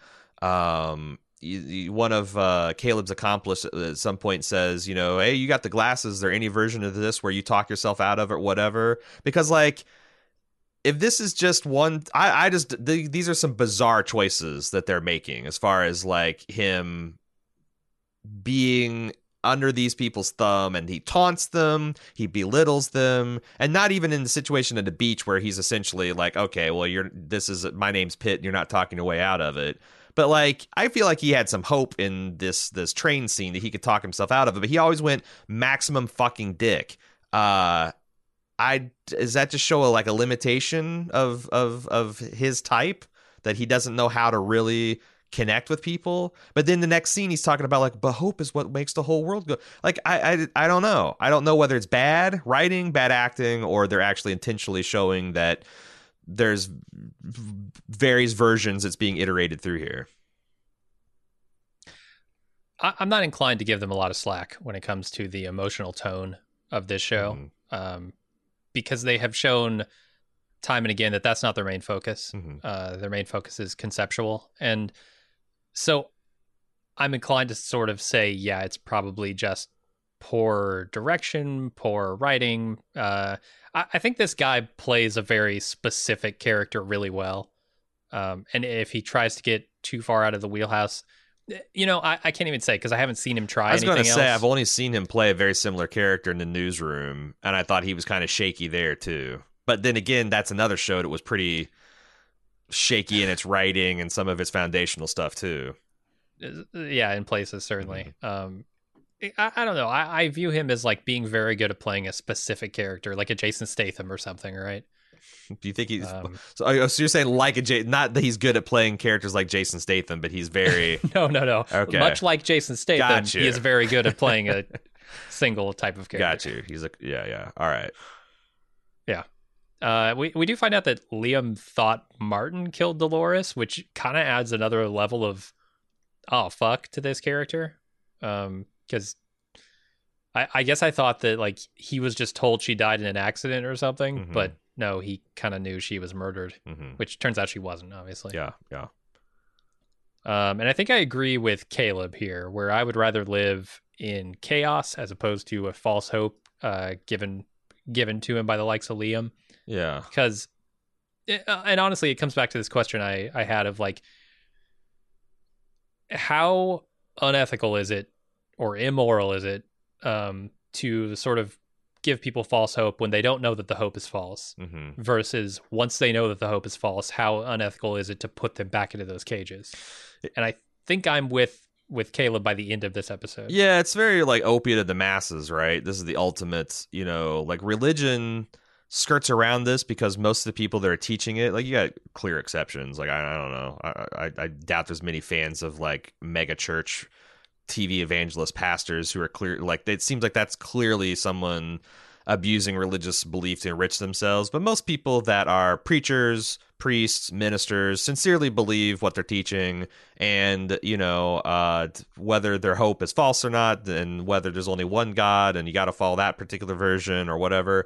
one of Caleb's accomplices at some point says, hey, you got the glasses, is there any version of this where you talk yourself out of it, whatever? Because, like, if this is just one, these are some bizarre choices that they're making as far as, like, him being under these people's thumb, and he taunts them, he belittles them, and not even in the situation at the beach where he's essentially like, okay, well, my name's Pitt, and you're not talking your way out of it. But, like, I feel like he had some hope in this train scene that he could talk himself out of it, but he always went maximum fucking dick. Does that just show a limitation of his type, that he doesn't know how to really connect with people? But then the next scene he's talking about, like, but hope is what makes the whole world go. Like, I don't know. I don't know whether it's bad writing, bad acting, or they're actually intentionally showing that there's various versions that's being iterated through here. I'm not inclined to give them a lot of slack when it comes to the emotional tone of this show. Because they have shown time and again that that's not their main focus. Their main focus is conceptual. And so I'm inclined to sort of say, yeah, it's probably just poor direction, poor writing. I think this guy plays a very specific character really well. And if he tries to get too far out of the wheelhouse, I can't even say because I haven't seen him try I was anything going to say, else. I've only seen him play a very similar character in the Newsroom, and I thought he was kind of shaky there too. But then again, that's another show that was pretty shaky in its writing and some of its foundational stuff too. Yeah, in places certainly. I don't know. I view him as like being very good at playing a specific character, like a Jason Statham or something, right? Do you think he's so you're saying like not that he's good at playing characters like Jason Statham, but he's very No. Okay. Much like Jason Statham, Got you. he is very good at playing a single type of character. Got you. He's like yeah. All right. Yeah. We do find out that Liam thought Martin killed Dolores, which kind of adds another level of fuck to this character. Because I guess I thought that like he was just told she died in an accident or something, but no, he kind of knew she was murdered, which turns out she wasn't, obviously. Yeah. And I think I agree with Caleb here, where I would rather live in chaos as opposed to a false hope given to him by the likes of Liam. Yeah. Because, and honestly, it comes back to this question I had of like, how unethical is it or immoral is it to sort of give people false hope when they don't know that the hope is false versus once they know that the hope is false, how unethical is it to put them back into those cages? And I think I'm with Caleb by the end of this episode. Yeah, it's very like opiate of the masses, right? This is the ultimate, like religion skirts around this because most of the people that are teaching it, like you got clear exceptions. Like I don't know. I doubt there's many fans of like mega church TV evangelist pastors who are clear, like it seems like that's clearly someone abusing religious belief to enrich themselves. But most people that are preachers, priests, ministers sincerely believe what they're teaching, and whether their hope is false or not, and whether there's only one God and you got to follow that particular version or whatever,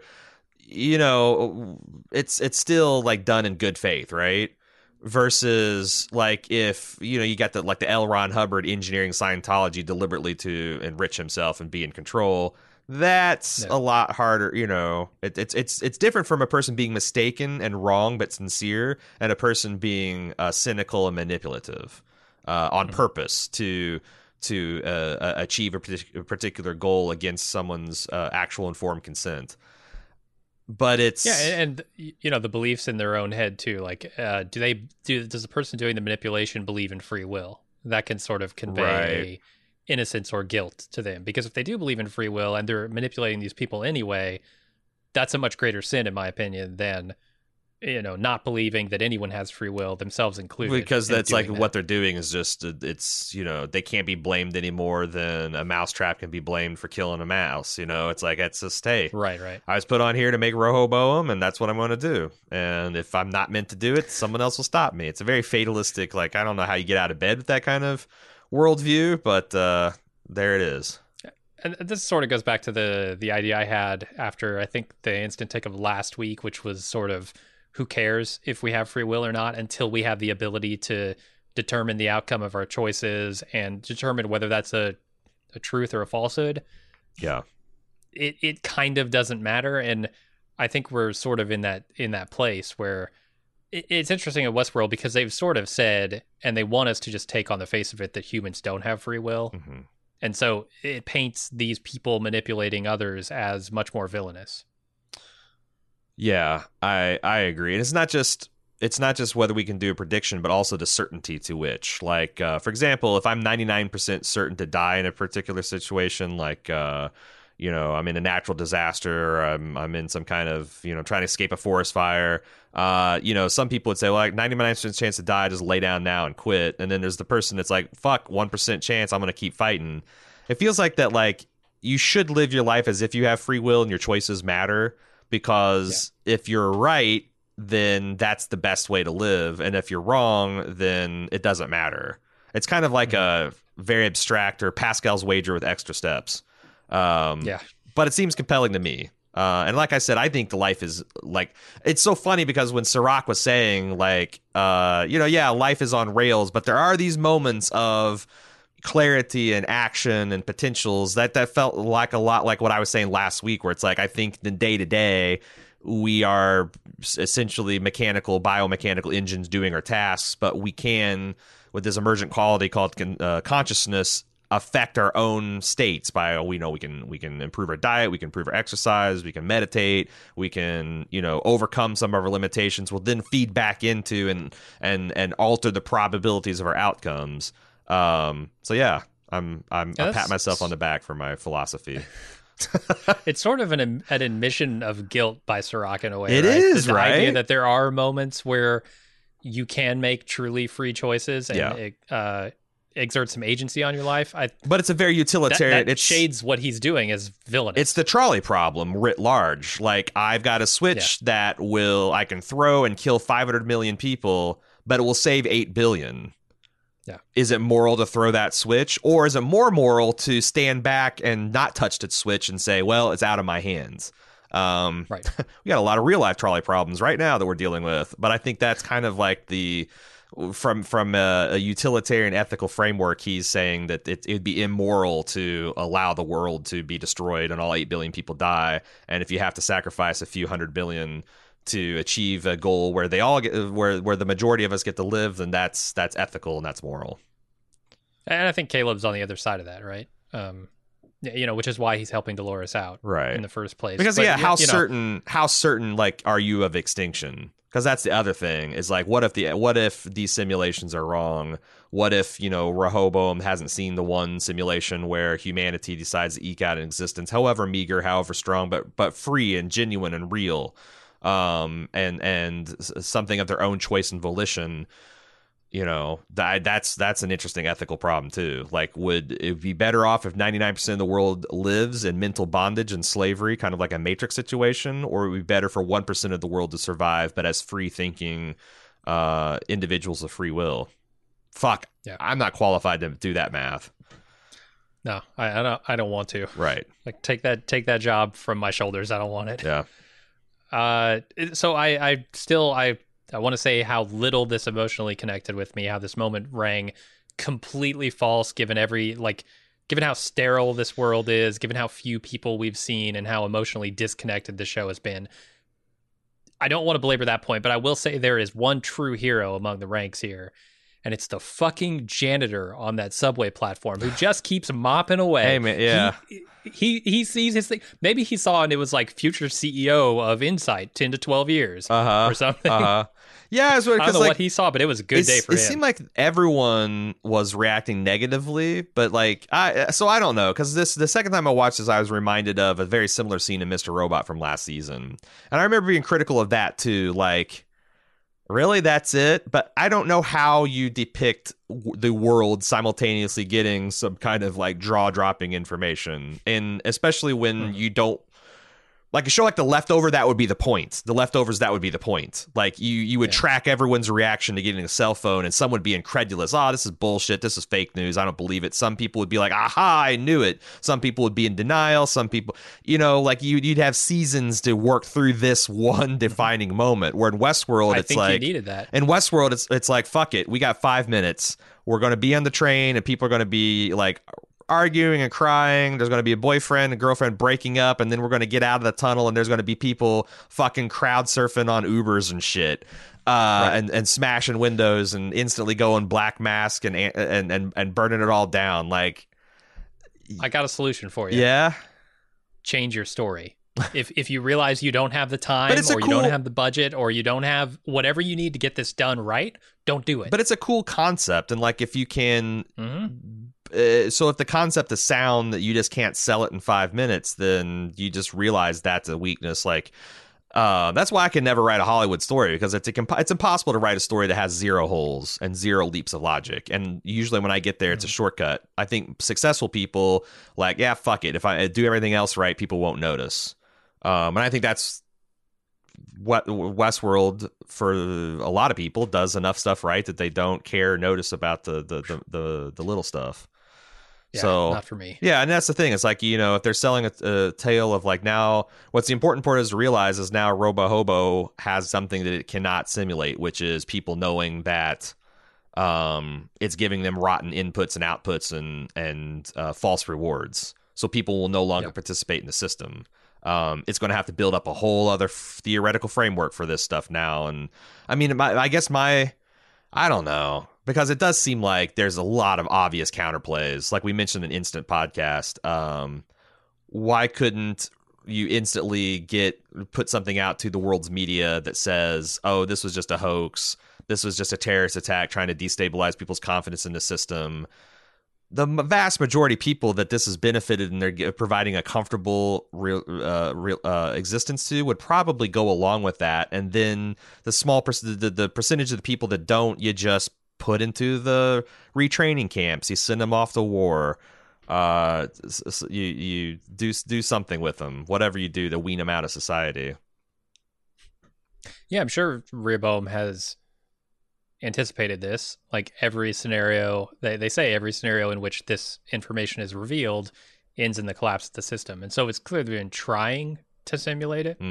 it's still like done in good faith, right? Versus like if you got the L. Ron Hubbard engineering Scientology deliberately to enrich himself and be in control, that's a lot harder. It's different from a person being mistaken and wrong but sincere, and a person being cynical and manipulative on purpose to achieve a particular goal against someone's actual informed consent. But it's and the beliefs in their own head too. Like, does the person doing the manipulation believe in free will? That can sort of convey innocence or guilt to them. Because if they do believe in free will and they're manipulating these people anyway, that's a much greater sin, in my opinion, than not believing that anyone has free will, themselves included. Because that's like what they're doing is just it's they can't be blamed any more than a mousetrap can be blamed for killing a mouse. It's like it's just hey, right. I was put on here to make Rehoboam, and that's what I'm going to do. And if I'm not meant to do it, someone else will stop me. It's a very fatalistic. Like I don't know how you get out of bed with that kind of worldview, but there it is. And this sort of goes back to the idea I had after I think the instant take of last week, which was sort of, who cares if we have free will or not until we have the ability to determine the outcome of our choices and determine whether that's a truth or a falsehood. Yeah. It kind of doesn't matter. And I think we're sort of in that place where it's interesting at Westworld because they've sort of said, and they want us to just take on the face of it, that humans don't have free will. And so it paints these people manipulating others as much more villainous. Yeah, I agree. And it's not just whether we can do a prediction, but also the certainty to which. Like, for example, if I'm 99% certain to die in a particular situation, like, I'm in a natural disaster, or I'm in some kind of, trying to escape a forest fire. Some people would say, well, like 99% chance to die, just lay down now and quit. And then there's the person that's like, fuck, 1% chance, I'm going to keep fighting. It feels like that, like, you should live your life as if you have free will and your choices matter. Because if you're right, then that's the best way to live. And if you're wrong, then it doesn't matter. It's kind of like a very abstract or Pascal's wager with extra steps. But it seems compelling to me. And like I said, I think the life is like, it's so funny because when Sirach was saying like, life is on rails, but there are these moments of clarity and action and potentials, that felt like a lot like what I was saying last week, where it's like, I think the day to day we are essentially biomechanical engines doing our tasks, but we can, with this emergent quality called consciousness, affect our own states by, we can improve our diet, we can improve our exercise, we can meditate, we can overcome some of our limitations, will then feed back into and alter the probabilities of our outcomes. So yeah, I pat myself on the back for my philosophy. It's sort of an admission of guilt by Sirach in a way. It right? is, the right? idea that there are moments where you can make truly free choices and exert some agency on your life. But it's a very utilitarian. It shades what he's doing as villainous. It's the trolley problem writ large. Like, I've got a switch that I can throw and kill 500 million people, but it will save 8 billion. Yeah. Is it moral to throw that switch, or is it more moral to stand back and not touch that switch and say, well, it's out of my hands? Right. We got a lot of real life trolley problems right now that we're dealing with, but I think that's kind of like from a utilitarian ethical framework. He's saying that it would be immoral to allow the world to be destroyed and all 8 billion people die, and if you have to sacrifice a few 100 billion to achieve a goal where they all get, where the majority of us get to live, then that's ethical and that's moral. And I think Caleb's on the other side of that, right? Which is why he's helping Dolores out, right, in the first place. Because how certain like are you of extinction? Because that's the other thing, is like, what if these simulations are wrong? What if Rehoboam hasn't seen the one simulation where humanity decides to eke out an existence, however meager, however strong, but free and genuine and real. And something of their own choice and volition, that's an interesting ethical problem too. Like, would it be better off if 99% of the world lives in mental bondage and slavery, kind of like a Matrix situation, or would it be better for 1% of the world to survive, but as free thinking individuals of free will? Fuck, yeah. I'm not qualified to do that math. No, I don't want to. Right. Like, take that job from my shoulders. I don't want it. Yeah. So I want to say how little this emotionally connected with me, how this moment rang completely false, given how sterile this world is, given how few people we've seen, and how emotionally disconnected the show has been. I don't want to belabor that point, but I will say there is one true hero among the ranks here, and it's the fucking janitor on that subway platform who just keeps mopping away. Hey, man, yeah. He sees his thing. Maybe he saw, and it was like future CEO of Insight, 10 to 12 years or something. Yeah, I don't know what he saw, but it was a good day for him. It seemed like everyone was reacting negatively, but like I don't know, because the second time I watched this, I was reminded of a very similar scene in Mr. Robot from last season, and I remember being critical of that too. Like, really, that's it? But I don't know how you depict the world simultaneously getting some kind of like jaw-dropping information, and especially when you don't. Like a show like The Leftover, that would be the point. The Leftovers, that would be the point. Like, you would track everyone's reaction to getting a cell phone, and some would be incredulous. Oh, this is bullshit. This is fake news. I don't believe it. Some people would be like, aha, I knew it. Some people would be in denial. Some people, like you'd have seasons to work through this one defining moment. Where in Westworld, it's like, you needed that. In Westworld, it's like, fuck it. We got 5 minutes. We're going to be on the train, and people are going to be like arguing and crying. There's going to be a boyfriend and girlfriend breaking up, and then we're going to get out of the tunnel, and there's going to be people fucking crowd surfing on Ubers and shit, and smashing windows and instantly going Black Mask and burning it all down. Like, I got a solution for you. Yeah, change your story. If you realize you don't have the time, or you don't have the budget, or you don't have whatever you need to get this done right, don't do it. But it's a cool concept, and like, if you can. So if the concept is sound that you just can't sell it in 5 minutes, then you just realize that's a weakness. Like, that's why I can never write a Hollywood story, because it's impossible to write a story that has 0 holes and 0 leaps of logic. And usually when I get there, it's a shortcut. I think successful people like, yeah, fuck it. If I do everything else right, people won't notice. And I think that's what Westworld, for a lot of people, does enough stuff right that they don't care or notice about the little stuff. Yeah, so not for me. Yeah, and that's the thing. It's like, if they're selling a tale of like, now what's the important part is to realize is now Robo Hobo has something that it cannot simulate, which is people knowing that It's giving them rotten inputs and outputs and false rewards, so people will no longer participate in the system. It's going to have to build up a whole other theoretical framework for this stuff now. And I mean, I don't know, because it does seem like there's a lot of obvious counterplays. Like we mentioned in Instant Podcast, why couldn't you instantly put something out to the world's media that says, oh, this was just a hoax, this was just a terrorist attack trying to destabilize people's confidence in the system? The vast majority of people that this has benefited and they're providing a comfortable real existence to would probably go along with that. And then the small the percentage of the people that don't, you just put into the retraining camps. You send them off to war. You do something with them, whatever you do to wean them out of society. Yeah, I'm sure Rehoboam has anticipated this. Like every scenario, they say every scenario in which this information is revealed ends in the collapse of the system. And so it's clearly been trying to simulate it.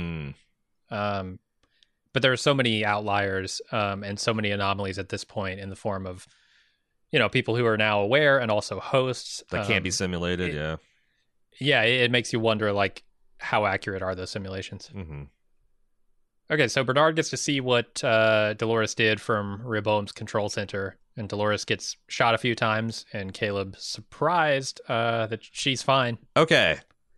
But there are so many outliers and so many anomalies at this point in the form of, people who are now aware and also hosts. That can't be simulated, Yeah, it makes you wonder, like, how accurate are those simulations? Mm-hmm. Okay, so Bernard gets to see what Dolores did from Rehoboam's control center, and Dolores gets shot a few times, and Caleb surprised that she's fine. Okay.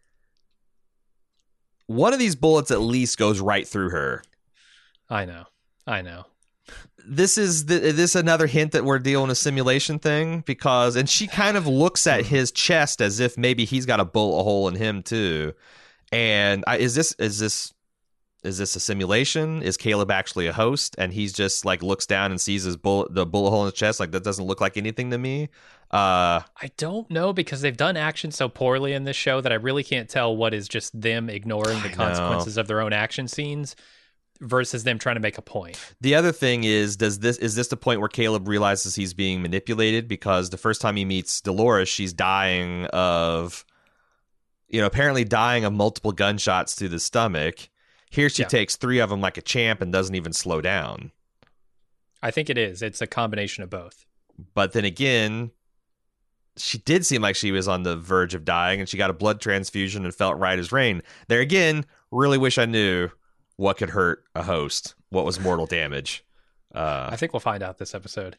One of these bullets at least goes right through her. I know. This is another hint that we're dealing a simulation thing, and she kind of looks at his chest as if maybe he's got a bullet hole in him too. And is this a simulation? Is Caleb actually a host? And he's just like looks down and sees the bullet hole in his chest. Like, that doesn't look like anything to me. I don't know, because they've done action so poorly in this show that I really can't tell what is just them ignoring the consequences of their own action scenes versus them trying to make a point. The other thing is this the point where Caleb realizes he's being manipulated? Because the first time he meets Dolores, she's dying of, apparently dying of multiple gunshots to the stomach. Here she takes 3 of them like a champ and doesn't even slow down. I think it is. It's a combination of both. But then again, she did seem like she was on the verge of dying, and she got a blood transfusion and felt right as rain. There again, really wish I knew what could hurt a host. What was mortal damage? I think we'll find out this episode.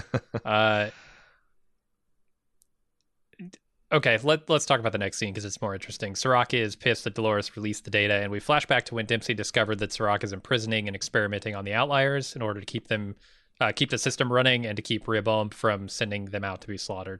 Okay, let's talk about the next scene because it's more interesting. Soraka is pissed that Dolores released the data, and we flash back to when Dempsey discovered that Soraka is imprisoning and experimenting on the outliers in order to keep the system running and to keep Rehoboam from sending them out to be slaughtered.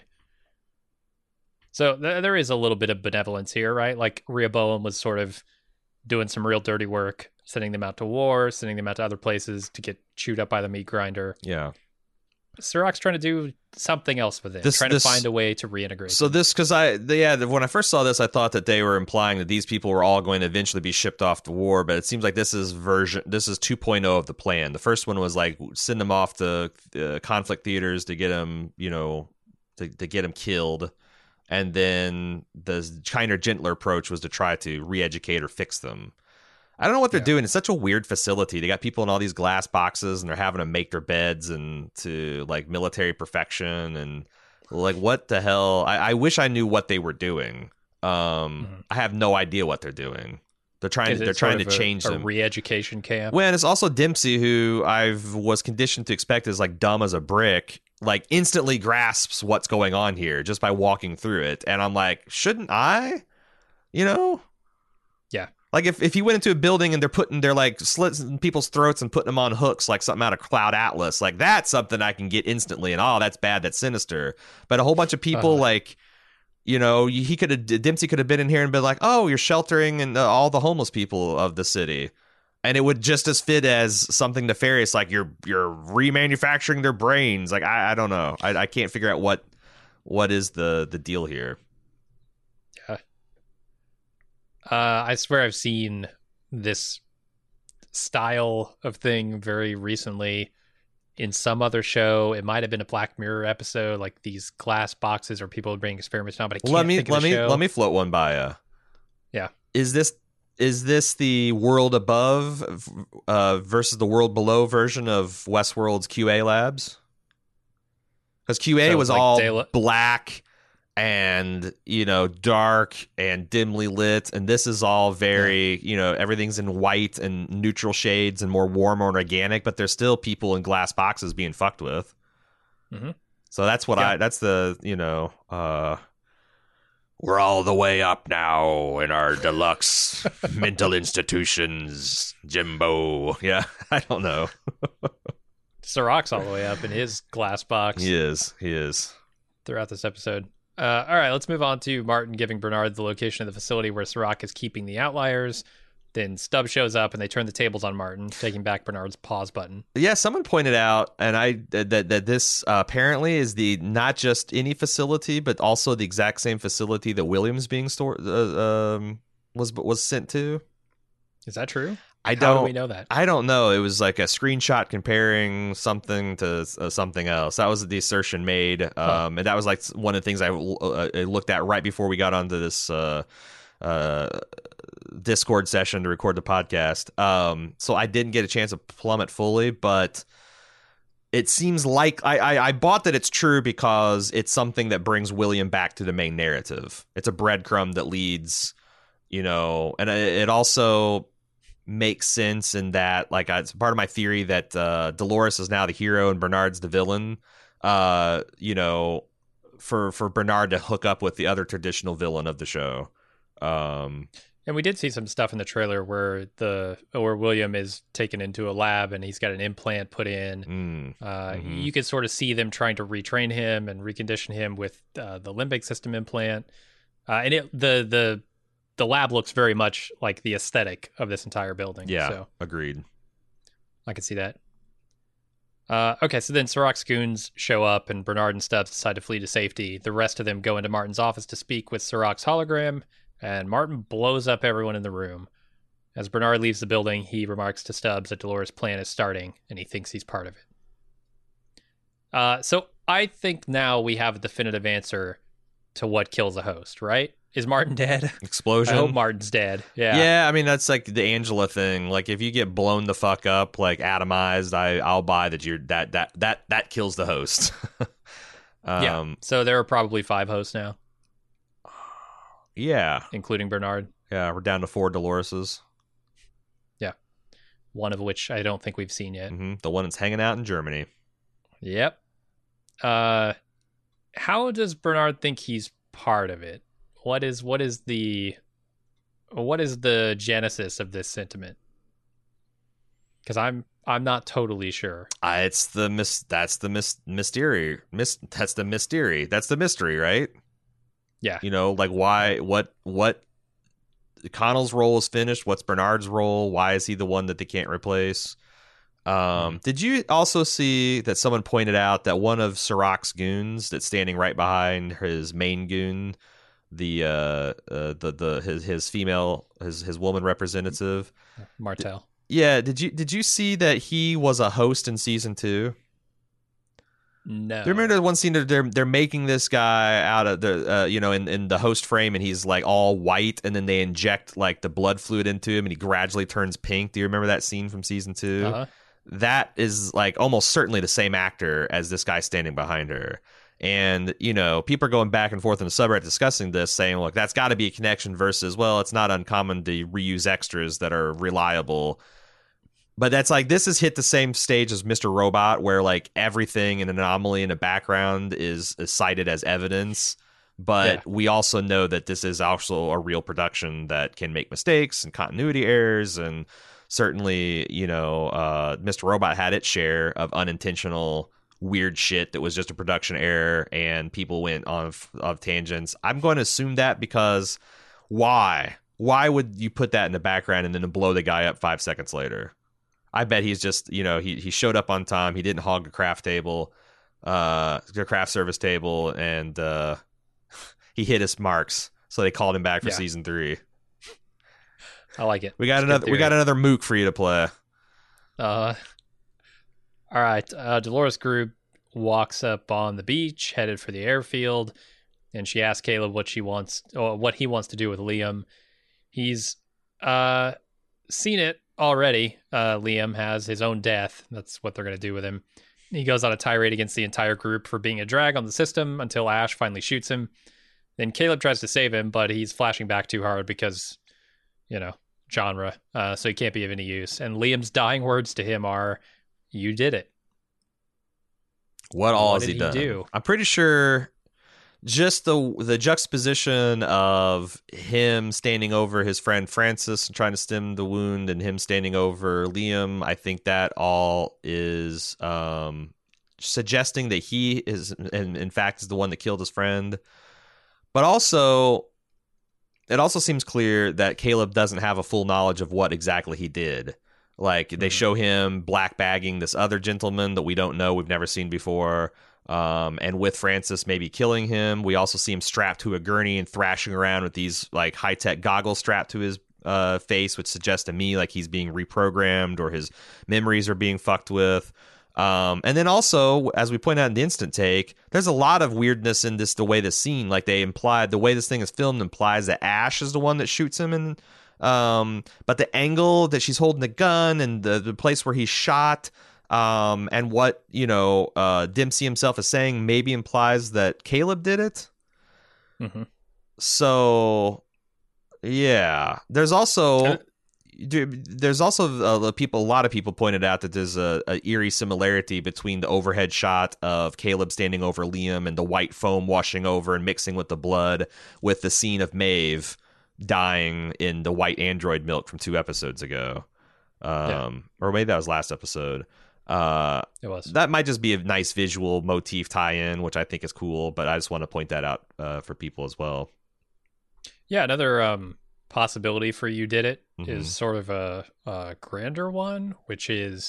So there is a little bit of benevolence here, right? Like Rehoboam was sort of doing some real dirty work, sending them out to war, sending them out to other places to get chewed up by the meat grinder. Yeah. Sirach's trying to do something else with it, trying to find a way to reintegrate. So when I first saw this, I thought that they were implying that these people were all going to eventually be shipped off to war, but it seems like this is 2.0 of the plan. The first one was like send them off to conflict theaters to get them, to get them killed, and then the kinder, gentler approach was to try to re-educate or fix them. I don't know what they're doing. It's such a weird facility. They got people in all these glass boxes, and they're having to make their beds and to like military perfection, and like what the hell? I wish I knew what they were doing. I have no idea what they're doing. They're trying to change them. A re-education camp. Well, and it's also Dempsey, who I was conditioned to expect is like dumb as a brick, like instantly grasps what's going on here just by walking through it. And I'm like, shouldn't I? Yeah. Like if you went into a building and they're like slitting people's throats and putting them on hooks like something out of Cloud Atlas, like that's something I can get instantly. And that's bad, that's sinister. But a whole bunch of people Dempsey could have been in here and been like, oh, you're sheltering and all the homeless people of the city, and it would just as fit as something nefarious, like you're remanufacturing their brains. Like I don't know, I can't figure out what is the deal here. I swear I've seen this style of thing very recently in some other show. It might have been a Black Mirror episode, like these glass boxes or people bringing experiments down. But I can't think of the show. Let me float one by you. Yeah. Is this the world above versus the world below version of Westworld's QA labs? Because QA So was like all black and, dark and dimly lit, and this is all very, everything's in white and neutral shades and more warm or organic, but there's still people in glass boxes being fucked with. Mm-hmm. So that's what that's the, we're all the way up now in our deluxe mental institutions, Jimbo. Yeah, I don't know. Sirach's all the way up in his glass box. He is. Throughout this episode. All right, let's move on to Martin giving Bernard the location of the facility where Sirach is keeping the outliers. Then Stubbs shows up and they turn the tables on Martin, taking back Bernard's pause button. Yeah, someone pointed out, and that this apparently is the not just any facility, but also the exact same facility that Williams being stored was sent to. Is that true? How do we know that? I don't know. It was like a screenshot comparing something to something else. That was the assertion made, and that was like one of the things I looked at right before we got onto this Discord session to record the podcast. So I didn't get a chance to plumb it fully, but it seems like I bought that it's true because it's something that brings William back to the main narrative. It's a breadcrumb that leads, and it also makes sense in that, like, it's part of my theory that Dolores is now the hero and Bernard's the villain. For Bernard to hook up with the other traditional villain of the show. And we did see some stuff in the trailer where William is taken into a lab and he's got an implant put in. You could sort of see them trying to retrain him and recondition him with the limbic system implant. And the lab looks very much like the aesthetic of this entire building. Yeah, so agreed. I can see that. Okay, so then Sirach's goons show up and Bernard and Stubbs decide to flee to safety. The rest of them go into Martin's office to speak with Sirach's hologram, and Martin blows up everyone in the room. As Bernard leaves the building, he remarks to Stubbs that Dolores' plan is starting, and he thinks he's part of it. So I think now we have a definitive answer to what kills a host, right? Is Martin dead? Explosion. I hope Martin's dead. Yeah. Yeah, I mean, that's like the Angela thing. Like, if you get blown the fuck up, like atomized, I'll buy that that kills the host. Yeah. So there are probably 5 hosts now. Yeah. Including Bernard. Yeah, we're down to 4 Doloreses. Yeah. One of which I don't think we've seen yet. Mm-hmm. The one that's hanging out in Germany. Yep. How does Bernard think he's part of it? What is the genesis of this sentiment? Because I'm not totally sure. That's the mystery. That's the mystery. That's the mystery, right? Yeah. Like why? What? Connell's role is finished. What's Bernard's role? Why is he the one that they can't replace? Did you also see that someone pointed out that one of Sirach's goons that's standing right behind his main goon, his female, his woman representative, Martel? Yeah, did you see that he was a host in season 2? No. Do you remember the one scene that they're making this guy out of the in the host frame, and he's like all white, and then they inject like the blood fluid into him, and he gradually turns pink. Do you remember that scene from season 2? Uh-huh. That is like almost certainly the same actor as this guy standing behind her. And, people are going back and forth in the subreddit discussing this, saying, look, that's got to be a connection versus, well, it's not uncommon to reuse extras that are reliable. But that's like, this has hit the same stage as Mr. Robot, where like everything in an anomaly in the background is cited as evidence. But we also know that this is also a real production that can make mistakes and continuity errors. And certainly, Mr. Robot had its share of unintentional weird shit that was just a production error and people went on of tangents. I'm going to assume that because why would you put that in the background and then blow the guy up 5 seconds later? I bet he's just, he showed up on time. He didn't hog the craft service table, and he hit his marks. So they called him back for season 3. I like it. We got another mook for you to play. All right, Dolores Group walks up on the beach, headed for the airfield, and she asks Caleb what he wants to do with Liam. He's seen it already. Liam has his own death. That's what they're going to do with him. He goes on a tirade against the entire group for being a drag on the system until Ash finally shoots him. Then Caleb tries to save him, but he's flashing back too hard because, genre. So he can't be of any use. And Liam's dying words to him are, "You did it." What all What has he did he done? do? I'm pretty sure just the juxtaposition of him standing over his friend Francis and trying to stem the wound, and him standing over Liam, I think that all is suggesting that he is, in fact, is the one that killed his friend. But also, it also seems clear that Caleb doesn't have a full knowledge of what exactly he did. Like, they show him black bagging this other gentleman that we don't know, we've never seen before. And with Francis maybe killing him, we also see him strapped to a gurney and thrashing around with these like high-tech goggles strapped to his face, which suggests to me like he's being reprogrammed or his memories are being fucked with. And then also, as we point out in the instant take, there's a lot of weirdness in this, the way the scene, like they implied, the way this thing is filmed implies that Ash is the one that shoots him, and but the angle that she's holding the gun and the place where he's shot, and what, Dempsey himself is saying maybe implies that Caleb did it. Mm-hmm. So, yeah, there's also a lot of people pointed out that there's a eerie similarity between the overhead shot of Caleb standing over Liam and the white foam washing over and mixing with the blood, with the scene of Maeve dying in the white android milk from 2 episodes ago. Or maybe that was last episode. It was. That might just be a nice visual motif tie-in, which I think is cool, but I just want to point that out for people as well. Yeah, another possibility for You Did It is sort of a grander one, which is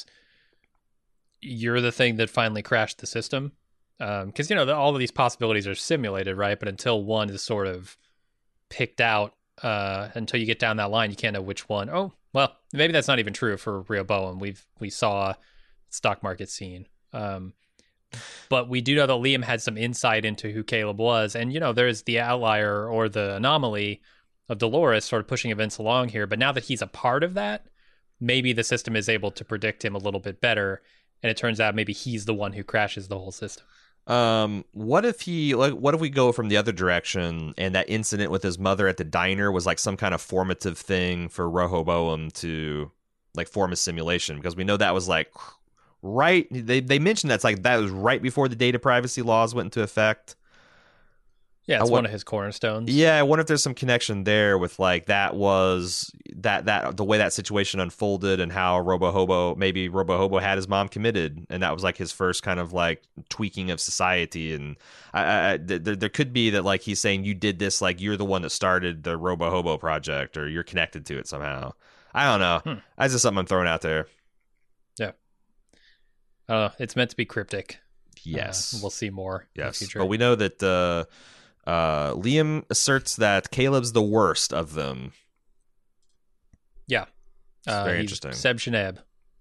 you're the thing that finally crashed the system. Because, all of these possibilities are simulated, right? But until one is sort of picked out, until you get down that line, you can't know which one. Oh, well, maybe that's not even true for Rehoboam. We saw stock market scene. But we do know that Liam had some insight into who Caleb was. And, there's the outlier or the anomaly of Dolores sort of pushing events along here. But now that he's a part of that, maybe the system is able to predict him a little bit better. And it turns out maybe he's the one who crashes the whole system. What if we go from the other direction, and that incident with his mother at the diner was like some kind of formative thing for Rehoboam to like form a simulation? Because we know that was like right. They mentioned that was right before the data privacy laws went into effect. Yeah, it's one of his cornerstones. Yeah, I wonder if there's some connection there with like that was that the way that situation unfolded, and how maybe Robo-Hobo had his mom committed, and that was like his first kind of like tweaking of society. And there could be that like he's saying you did this, like you're the one that started the Robo-Hobo project, or you're connected to it somehow. I don't know. That's just something I'm throwing out there. Yeah. I don't know. It's meant to be cryptic. Yes. We'll see more in the future. But we know that Liam asserts that Caleb's the worst of them. Yeah. Very interesting. Seb Sheneb.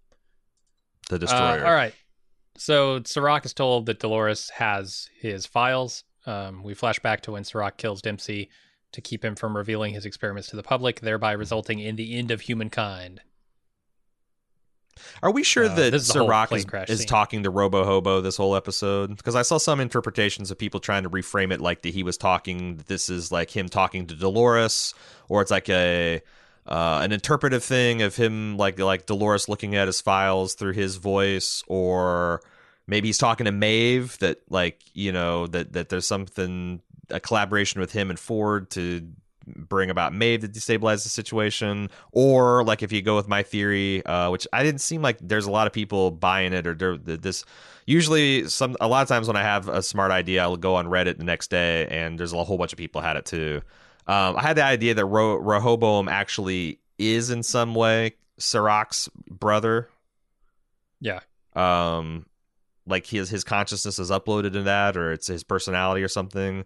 The Destroyer. All right. So Sirach is told that Dolores has his files. We flash back to when Sirach kills Dempsey to keep him from revealing his experiments to the public, thereby resulting in the end of humankind. Are we sure that Sirach is scene. talking to Robo-Hobo this whole episode? Because I saw some interpretations of people trying to reframe it like that he was talking. This is like him talking to Dolores, or it's like an interpretive thing of him like Dolores looking at his files through his voice, or maybe he's talking to Maeve, that like that there's something, a collaboration with him and Ford to bring about Maeve to destabilize the situation. Or like if you go with my theory, which I didn't seem like there's a lot of people buying it, or this usually a lot of times when I have a smart idea, I'll go on Reddit the next day and there's a whole bunch of people had it too. I had the idea that Rehoboam actually is in some way Sirach's brother. Yeah. Like his consciousness is uploaded in that, or it's his personality or something.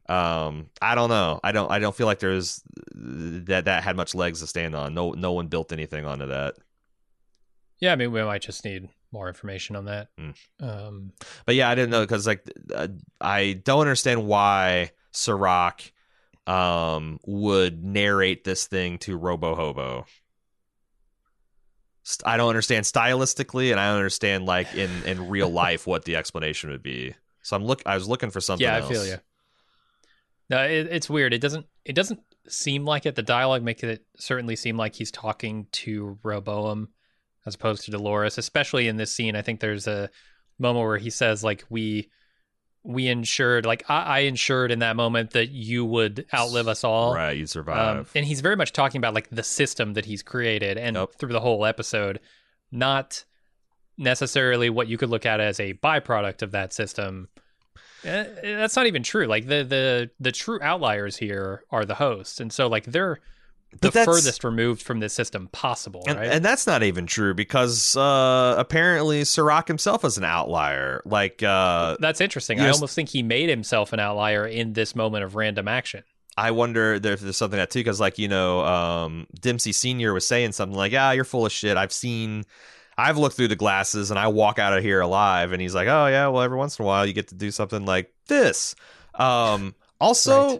I don't know. I don't feel like there's that had much legs to stand on. No one built anything onto that. Yeah, I mean, we might just need more information on that. But yeah, I didn't know, because like I don't understand why Sirach would narrate this thing to Robo-Hobo. I don't understand stylistically, and I don't understand like in real life what the explanation would be. So I was looking for something Yeah, I else. feel you. No, it's weird. It doesn't seem like it. The dialogue makes it certainly seem like he's talking to Rehoboam as opposed to Dolores, especially in this scene. I think there's a moment where he says like we ensured, like I ensured in that moment that you would outlive us all. Right, you'd survive. And he's very much talking about like the system that he's created, and Yep. through the whole episode, not necessarily what you could look at as a byproduct of that system. That's not even true. Like the true outliers here are the hosts, and so like they're the furthest removed from this system possible, right? And that's not even true because apparently Serac himself is an outlier. Like that's interesting. I almost think he made himself an outlier in this moment of random action. I wonder if there's something that too, because like Dempsey Senior was saying something like, "Yeah, you're full of shit. I've looked through the glasses and I walk out of here alive." And he's like, "Oh yeah, well every once in a while you get to do something like this." Also,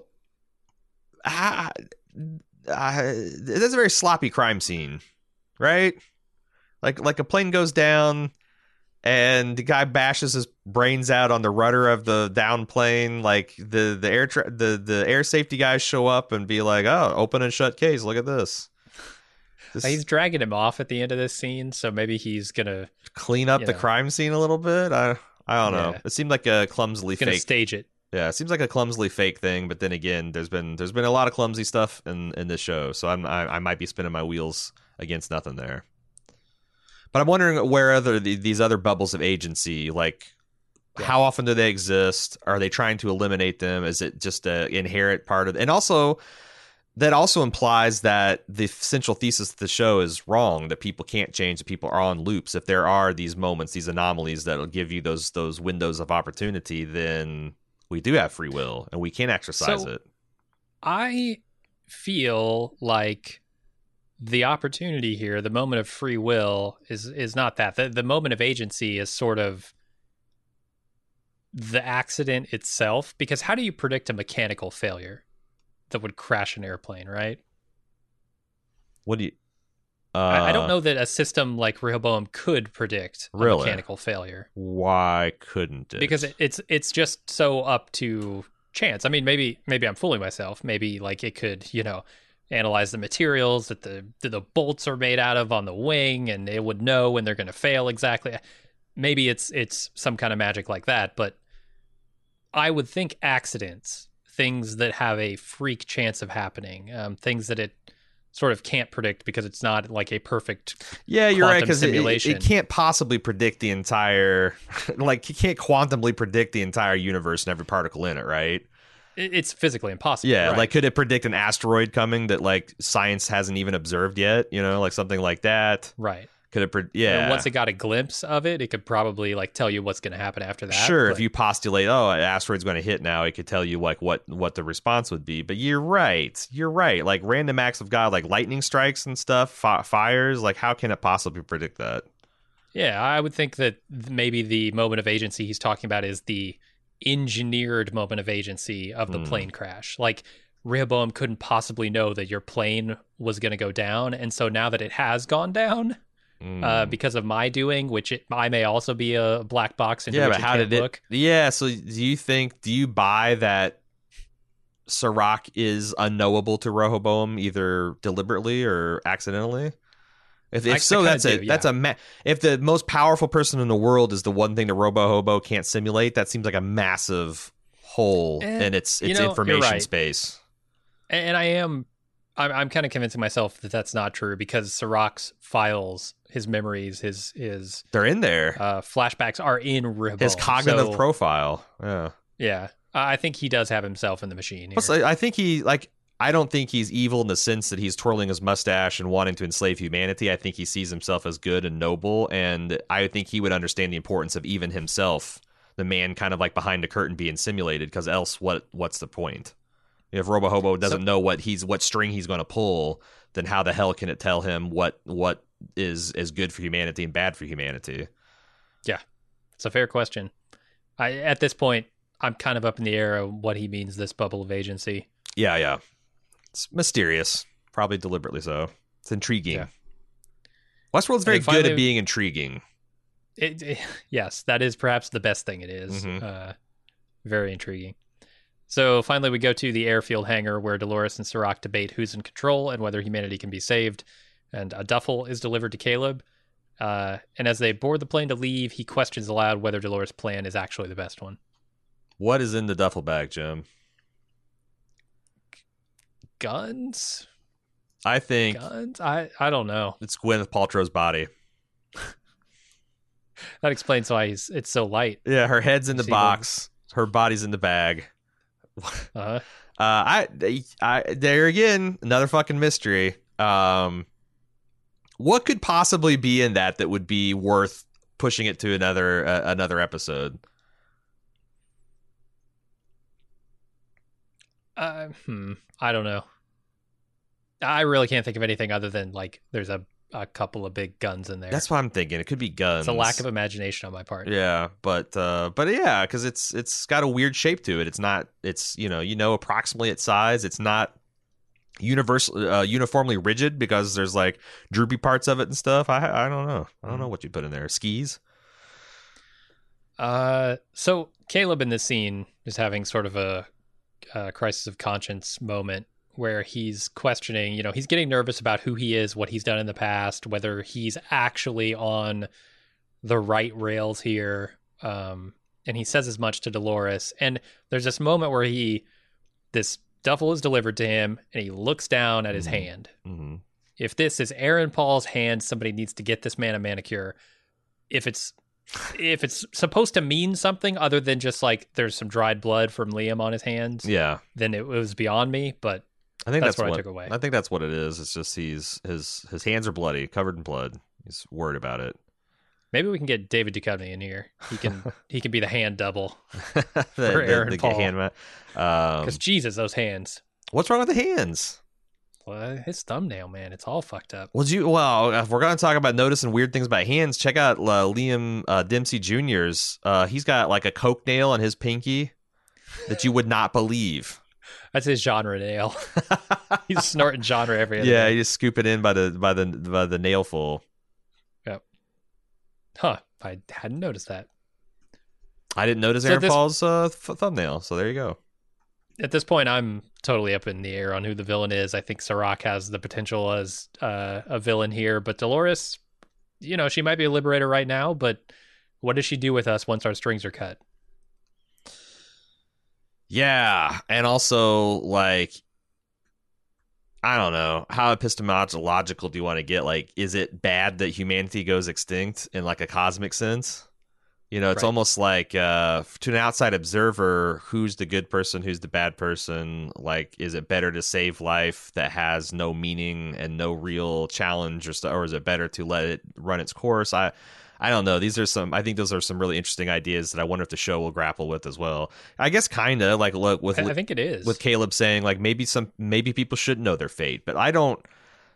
that's a very sloppy crime scene, right? Like a plane goes down and the guy bashes his brains out on the rudder of the down plane. Like the air safety guys show up and be like, "Oh, open and shut case. Look at this." He's dragging him off at the end of this scene, so maybe he's gonna clean up the crime scene a little bit. I don't know. It seemed like a clumsily gonna fake. Stage it. Yeah, it seems like a clumsily fake thing, but then again, there's been a lot of clumsy stuff in this show, so I might be spinning my wheels against nothing there. But I'm wondering where these other bubbles of agency, like how often do they exist? Are they trying to eliminate them? Is it just an inherent part of? And also, that also implies that the central thesis of the show is wrong. That people can't change. That people are on loops. If there are these moments, these anomalies that'll give you those windows of opportunity, then we do have free will and we can exercise it. I feel like the opportunity here, the moment of free will, is not that. The moment of agency is sort of the accident itself, because how do you predict a mechanical failure that would crash an airplane, right? What do you... I don't know that a system like Rehoboam could predict a mechanical failure. Why couldn't it? Because it's just so up to chance. I mean, maybe I'm fooling myself. Maybe like it could, analyze the materials that the bolts are made out of on the wing, and it would know when they're going to fail exactly. Maybe it's some kind of magic like that. But I would think accidents, things that have a freak chance of happening, things that it sort of can't predict because it's not like a perfect you're right, because it can't possibly predict the entire like you can't quantumly predict the entire universe and every particle in it, right? It's physically impossible. Right? Like could it predict an asteroid coming that like science hasn't even observed yet, like something like that, right? Could it and once it got a glimpse of it, it could probably like tell you what's going to happen after that. Sure, if you postulate, an asteroid's going to hit now, it could tell you like what the response would be. But you're right. Like random acts of God, like lightning strikes and stuff, fires. Like how can it possibly predict that? Yeah, I would think that maybe the moment of agency he's talking about is the engineered moment of agency of the plane crash. Like Rehoboam couldn't possibly know that your plane was going to go down, and so now that it has gone down. Because of my doing, which I may also be a black box into which it can't look. Yeah, so do you buy that Serac is unknowable to Rehoboam either deliberately or accidentally? If so, that's if the most powerful person in the world is the one thing that Robo-Hobo can't simulate, that seems like a massive hole in its information space. And I'm kind of convincing myself that that's not true, because Serac's files, his memories, his they're in there. Flashbacks are in Rehoboam. His cognitive profile. Yeah. I think he does have himself in the machine here. Plus, I think I don't think he's evil in the sense that he's twirling his mustache and wanting to enslave humanity. I think he sees himself as good and noble, and I think he would understand the importance of even himself, the man kind of like behind the curtain, being simulated, because else what's the point? If Robo-Hobo doesn't know what string he's going to pull, then how the hell can it tell him what is good for humanity and bad for humanity? Yeah, it's a fair question. At this point, I'm kind of up in the air of what he means, this bubble of agency. Yeah. It's mysterious, probably deliberately so. It's intriguing. Yeah. Westworld's very then good at finally- being intriguing. Yes, that is perhaps the best thing it is. Mhm. Very intriguing. So finally, we go to the airfield hangar where Dolores and Serac debate who's in control and whether humanity can be saved. And a duffel is delivered to Caleb. And as they board the plane to leave, he questions aloud whether Dolores' plan is actually the best one. What is in the duffel bag, Jim? Guns? I think Guns? I don't know. it's Gwyneth Paltrow's body. That explains why it's so light. Yeah, her head's in the See, box. Her body's in the bag. Uh-huh. I there again, another fucking mystery. What could possibly be in that would be worth pushing it to another episode? I don't know. I really can't think of anything other than like there's a couple of big guns in there. That's what I'm thinking. It could be guns. It's a lack of imagination on my part. Yeah, but yeah, because it's got a weird shape to it. It's not. It's approximately its size. It's not uniformly rigid because there's like droopy parts of it and stuff. I don't know. I don't know what you put in there. Skis. So Caleb in this scene is having sort of a crisis of conscience moment where he's questioning, he's getting nervous about who he is, what he's done in the past, whether he's actually on the right rails here. And he says as much to Dolores. And there's this moment where this duffel is delivered to him and he looks down at his hand. Mm-hmm. If this is Aaron Paul's hand, somebody needs to get this man a manicure. If it's supposed to mean something other than just like there's some dried blood from Liam on his hands, yeah, then it was beyond me. But I think that's what what I took away. I think that's what it is. It's just his hands are bloody, covered in blood. He's worried about it. Maybe we can get David Duchovny in here. He can be the hand double the Aaron Paul. Because Jesus, those hands. What's wrong with the hands? Well, his thumbnail, man, it's all fucked up. Well, if we're gonna talk about noticing weird things about hands, check out Liam Dempsey Jr.'s. He's got like a coke nail on his pinky that you would not believe. That's his genre nail. He's snorting genre every other Yeah, day. you just scoop it in by the nailful. Yep. Huh. I hadn't noticed that. I didn't notice So Aaron this- Paul's thumbnail, so there you go. At this point, I'm totally up in the air on who the villain is. I think Serac has the potential as a villain here, but Dolores, she might be a liberator right now, but what does she do with us once our strings are cut? Yeah, and also like, I don't know, how epistemological do you want to get? Like, is it bad that humanity goes extinct in like a cosmic sense? It's Right. almost like to an outside observer, who's the good person, who's the bad person? Like, is it better to save life that has no meaning and no real challenge, or is it better to let it run its course? I don't know. I think those are some really interesting ideas that I wonder if the show will grapple with as well. I guess kind of like look with I think it is. with Caleb saying like maybe people should know their fate, but I don't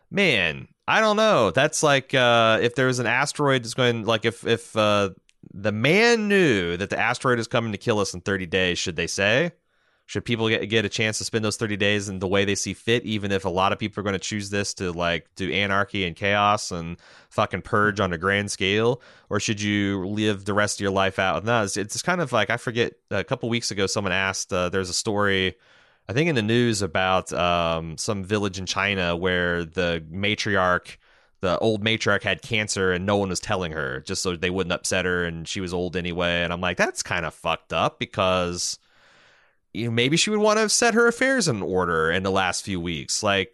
know. That's like if there was an asteroid that's going, like if the man knew that the asteroid is coming to kill us in 30 days, should people get a chance to spend those 30 days in the way they see fit, even if a lot of people are going to choose this to like do anarchy and chaos and fucking purge on a grand scale? Or should you live the rest of your life out? No, it's kind of like, I forget, a couple weeks ago someone asked, there's a story I think in the news about some village in China where the old matriarch had cancer and no one was telling her, just so they wouldn't upset her, and she was old anyway. And I'm like, that's kind of fucked up, because maybe she would want to set her affairs in order in the last few weeks. Like,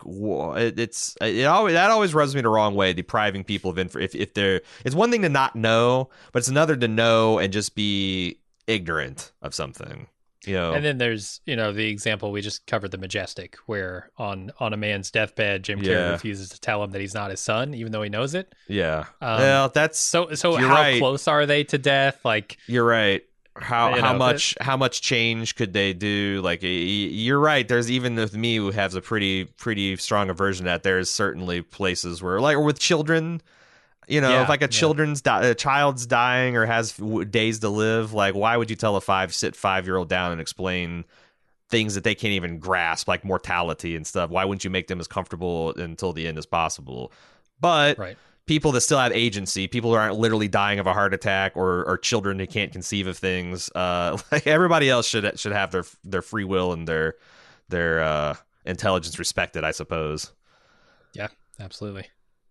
that always rubs me the wrong way, depriving people of if they're, it's one thing to not know, but it's another to know and just be ignorant of something. And then there's, the example we just covered, the Majestic, where on a man's deathbed, Jim Carrey Yeah. refuses to tell him that he's not his son, even though he knows it. Yeah. Well, that's So you're how right. close are they to death? Like, You're right. How You know, how much change could they do? Like, you're right. There's, even with me, who has a pretty strong aversion to that, there's certainly places where, like, or with children, if like a child's dying or has days to live, like, why would you tell a 5-year-old down and explain things that they can't even grasp, like mortality and stuff? Why wouldn't you make them as comfortable until the end as possible? But right. people that still have agency, people who aren't literally dying of a heart attack, or children who can't conceive of things. Like everybody else should have their free will and their intelligence respected, I suppose. Yeah, absolutely.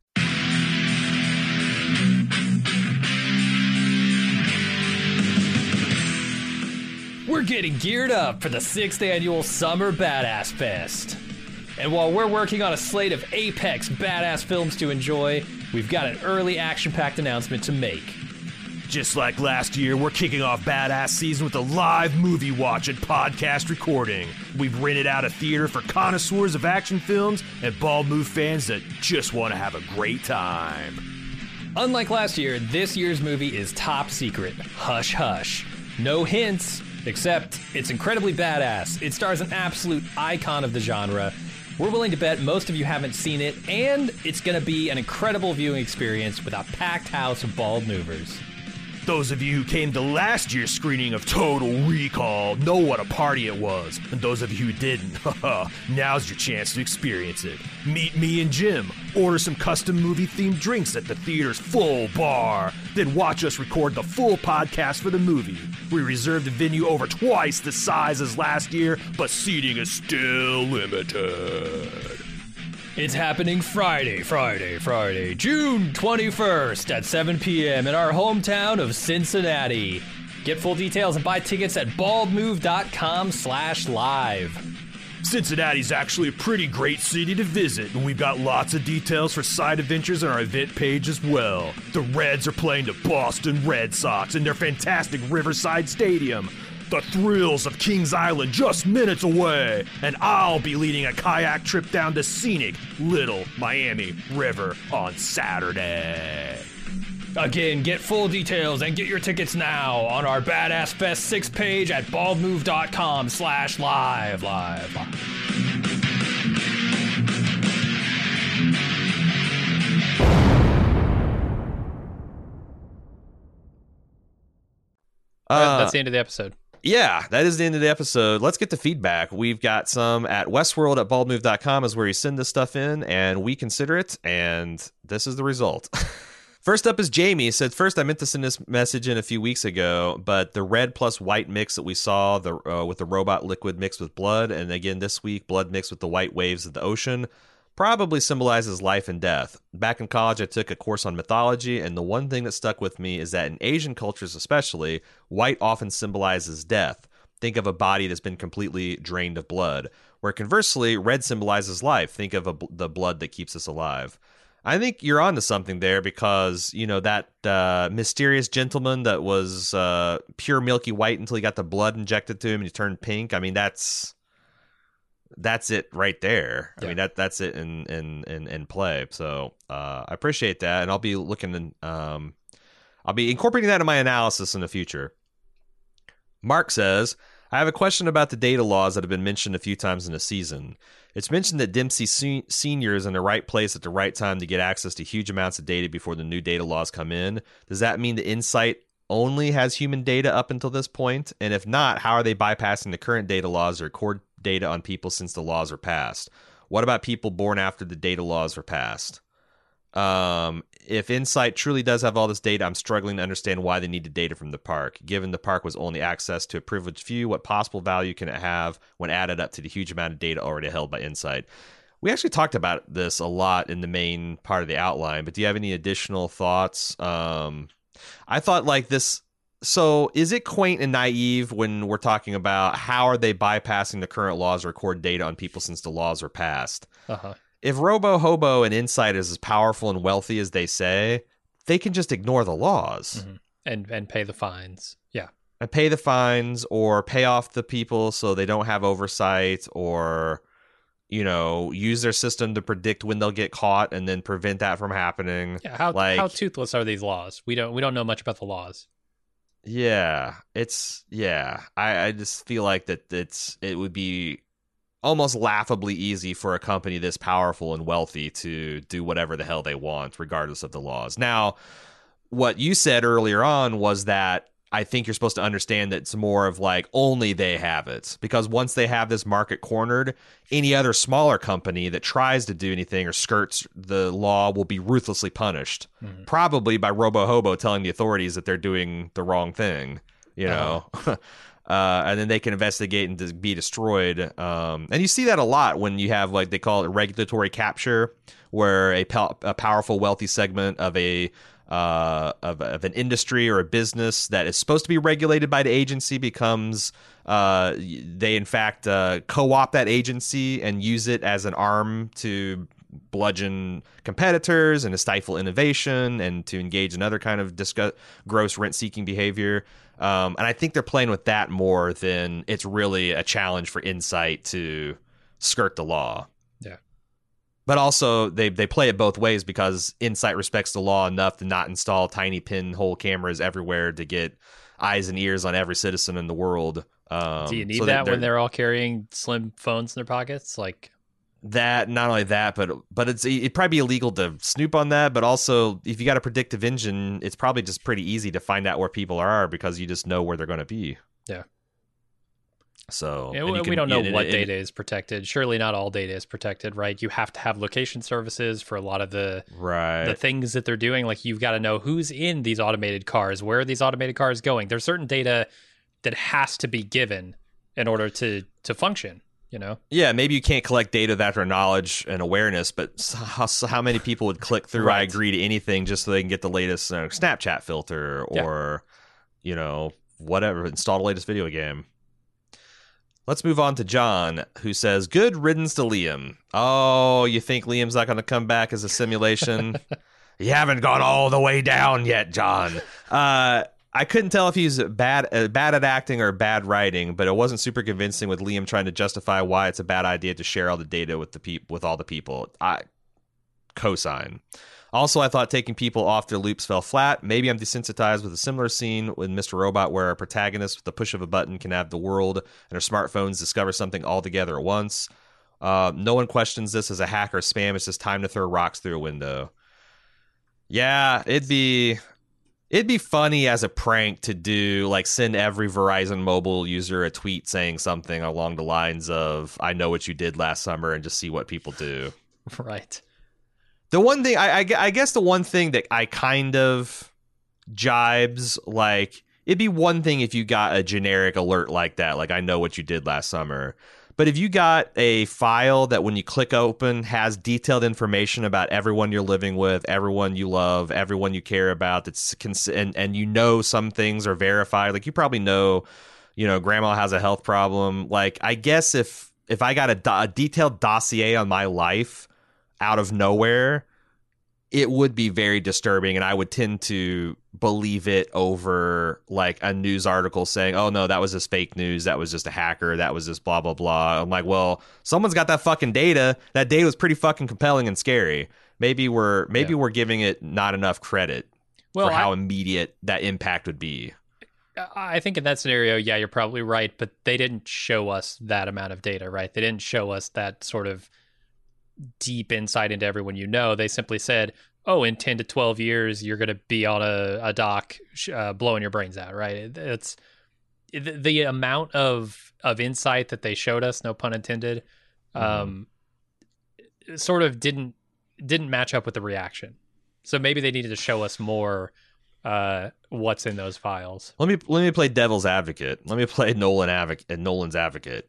We're getting geared up for the 6th annual Summer Badass Fest. And while we're working on a slate of apex badass films to enjoy, we've got an early action-packed announcement to make. Just like last year, we're kicking off Badass Season with a live movie watch and podcast recording. We've rented out a theater for connoisseurs of action films and Bald Move fans that just want to have a great time. Unlike last year, this year's movie is top secret. Hush hush. No hints, except it's incredibly badass. It stars an absolute icon of the genre. We're willing to bet most of you haven't seen it, and it's going to be an incredible viewing experience with a packed house of Bald Movers. Those of you who came to last year's screening of Total Recall know what a party it was. And those of you who didn't, now's your chance to experience it. Meet me and Jim, order some custom movie-themed drinks at the theater's full bar, then watch us record the full podcast for the movie. We reserved the venue over twice the size as last year, but seating is still limited. It's happening Friday, June 21st at 7 p.m. in our hometown of Cincinnati. Get full details and buy tickets at baldmove.com/live. Cincinnati's actually a pretty great city to visit, and we've got lots of details for side adventures on our event page as well. The Reds are playing the Boston Red Sox in their fantastic Riverside Stadium. The thrills of Kings Island just minutes away, and I'll be leading a kayak trip down to scenic Little Miami River on Saturday. Again, get full details and get your tickets now on our Badass Fest 6 page at baldmove.com/live. That's the end of the episode. Yeah, that is the end of the episode. Let's get to feedback. We've got some at westworld@baldmove.com is where you send this stuff in, and we consider it, and this is the result. First up is Jamie. Said, first, I meant to send this message in a few weeks ago, but the red plus white mix that we saw with the robot liquid mixed with blood, and again this week, blood mixed with the white waves of the ocean, probably symbolizes life and death. Back in college, I took a course on mythology, and the one thing that stuck with me is that in Asian cultures especially, white often symbolizes death. Think of a body that's been completely drained of blood, where conversely, red symbolizes life. Think of the blood that keeps us alive. I think you're onto something there because, you know, that mysterious gentleman that was pure milky white until he got the blood injected to him and he turned pink. I mean, that's it right there. Yeah. I mean, that's it in play. So I appreciate that, and I'll be looking. I'll be incorporating that in my analysis in the future. Mark says, I have a question about the data laws that have been mentioned a few times in the season. It's mentioned that Dempsey Sr. is in the right place at the right time to get access to huge amounts of data before the new data laws come in. Does that mean the Insight only has human data up until this point? And if not, how are they bypassing the current data laws to record data on people since the laws are passed? What about people born after the data laws were passed? If Insight truly does have all this data, I'm struggling to understand why they needed data from the park. Given the park was only access to a privileged few, what possible value can it have when added up to the huge amount of data already held by Insight? We actually talked about this a lot in the main part of the outline, but do you have any additional thoughts? I thought like this. So is it quaint and naive when we're talking about how are they bypassing the current laws to record data on people since the laws are passed? Uh-huh. If Robo Hobo and Insight is as powerful and wealthy as they say, they can just ignore the laws. Mm-hmm. And pay the fines. Yeah. And pay the fines or pay off the people so they don't have oversight, or, you know, use their system to predict when they'll get caught and then prevent that from happening. Yeah, how toothless are these laws? We don't know much about the laws. Yeah. I just feel like it would be almost laughably easy for a company this powerful and wealthy to do whatever the hell they want, regardless of the laws. Now, what you said earlier on was that I think you're supposed to understand that it's more of like only they have it, because once they have this market cornered, any other smaller company that tries to do anything or skirts the law will be ruthlessly punished, probably by Robo Hobo telling the authorities that they're doing the wrong thing, you know. And then they can investigate and be destroyed. And you see that a lot when you have, like, they call it regulatory capture, where a powerful, wealthy segment of of an industry or a business that is supposed to be regulated by the agency becomes they in fact co-opt that agency and use it as an arm to bludgeon competitors and to stifle innovation and to engage in other kind of gross rent-seeking behavior. And I think they're playing with that more than it's really a challenge for Insight to skirt the law. Yeah. But also, they play it both ways, because Insight respects the law enough to not install tiny pinhole cameras everywhere to get eyes and ears on every citizen in the world. Do you need that when they're all carrying slim phones in their pockets? Like that, not only that, but it'd probably be illegal to snoop on that. But also, if you got a predictive engine, it's probably just pretty easy to find out where people are, because you just know where they're going to be. Yeah. So yeah, we don't know what data is protected. Surely not all data is protected, right? You have to have location services for a lot of the things that they're doing. Like, you've got to know who's in these automated cars, where are these automated cars going. There's certain data that has to be given in order to function, you know? Yeah, maybe you can't collect data without their knowledge and awareness, but how many people would click through I agree to anything just so they can get the latest Snapchat filter or, you know, whatever, install the latest video game. Let's move on to John, who says, good riddance to Liam. Oh, you think Liam's not going to come back as a simulation? You haven't gone all the way down yet, John. I couldn't tell if he's bad at acting or bad writing, but it wasn't super convincing with Liam trying to justify why it's a bad idea to share all the data with all the people. I cosign. Also, I thought taking people off their loops fell flat. Maybe I'm desensitized with a similar scene with Mr. Robot, where a protagonist with the push of a button can have the world and her smartphones discover something altogether at once. No one questions this as a hack or spam. It's just time to throw rocks through a window. Yeah, it'd be funny as a prank to do, like, send every Verizon mobile user a tweet saying something along the lines of, I know what you did last summer, and just see what people do. Right. The one thing, I guess the one thing that I kind of jibes, like, it'd be one thing if you got a generic alert like that, like, I know what you did last summer. But if you got a file that when you click open has detailed information about everyone you're living with, everyone you love, everyone you care about, and you know some things are verified, like, you probably know, you know, grandma has a health problem. Like, I guess if I got a detailed dossier on my life out of nowhere, it would be very disturbing, and I would tend to believe it over, like, a news article saying, oh no, that was just fake news, that was just a hacker, that was just blah blah blah. I'm like, well, someone's got that fucking data. That data was pretty fucking compelling and scary. Maybe we're giving it not enough credit for how immediate that impact would be. I think in that scenario, yeah, you're probably right, but they didn't show us that amount of data, right? They didn't show us that sort of deep insight into everyone you know. They simply said, oh, in 10 to 12 years, you're going to be on a dock blowing your brains out, right? It's the amount of insight that they showed us, no pun intended, sort of didn't match up with the reaction. So maybe they needed to show us more what's in those files. Let me play devil's advocate. Let me play Nolan's advocate.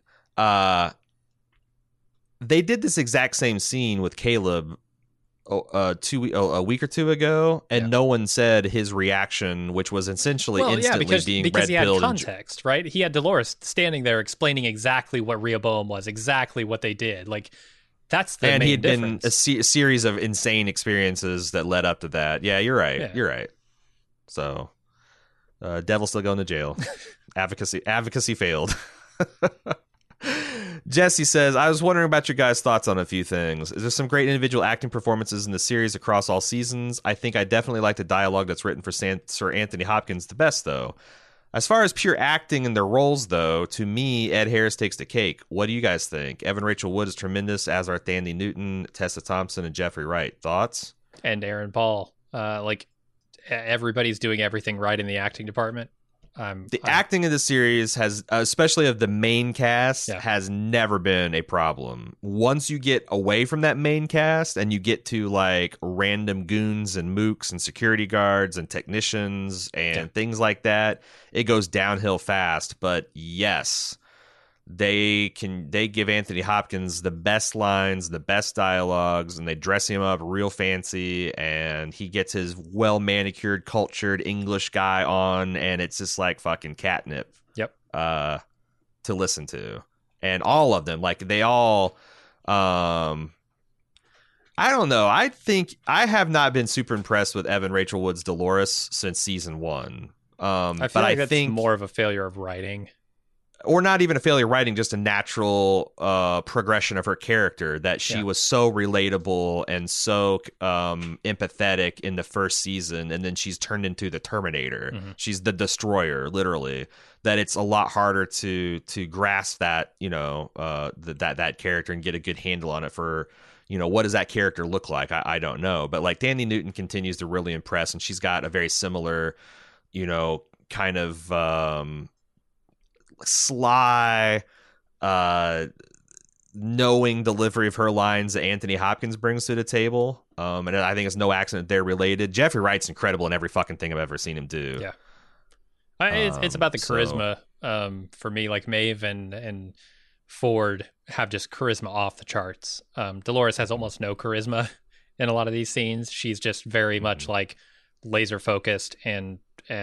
They did this exact same scene with Caleb a week or two ago, and no one said his reaction, which was essentially instantly being because he had red-pilled. Context, right? He had Dolores standing there explaining exactly what Rehoboam was, exactly what they did. Like, that's the main difference. And he had been a series of insane experiences that led up to that. Yeah, you're right. Yeah. You're right. So, Devil's still going to jail. Advocacy failed. Jesse says, I was wondering about your guys' thoughts on a few things. Is there some great individual acting performances in the series across all seasons? I think I definitely like the dialogue that's written for Sir Anthony Hopkins the best, though. As far as pure acting in their roles, though, to me, Ed Harris takes the cake. What do you guys think? Evan Rachel Wood is tremendous, as are Thandie Newton, Tessa Thompson, and Jeffrey Wright. Thoughts? And Aaron Paul. Like, everybody's doing everything right in the acting department. The acting of the series has, especially of the main cast, has never been a problem. Once you get away from that main cast and you get to like random goons and mooks and security guards and technicians and things like that, it goes downhill fast. But yes, they give Anthony Hopkins the best lines, the best dialogues, and they dress him up real fancy, and he gets his well manicured, cultured English guy on, and it's just like fucking catnip. Yep. To listen to, and all of them, like they all, I don't know. I think I have not been super impressed with Evan Rachel Wood's Dolores since season 1. I feel like that's more of a failure of writing. Or not even a failure of writing, just a natural progression of her character, that she was so relatable and so empathetic in the first season, and then she's turned into the Terminator. Mm-hmm. She's the Destroyer, literally. That it's a lot harder to grasp that, that character and get a good handle on it for, what does that character look like? I don't know. But like Danny Newton continues to really impress, and she's got a very similar, kind of sly, knowing delivery of her lines that Anthony Hopkins brings to the table. And I think it's no accident they're related. Jeffrey Wright's incredible in every fucking thing I've ever seen him do. Yeah. It's about the charisma for me. Like Maeve and Ford have just charisma off the charts. Dolores has almost no charisma in a lot of these scenes. She's just very much like laser focused and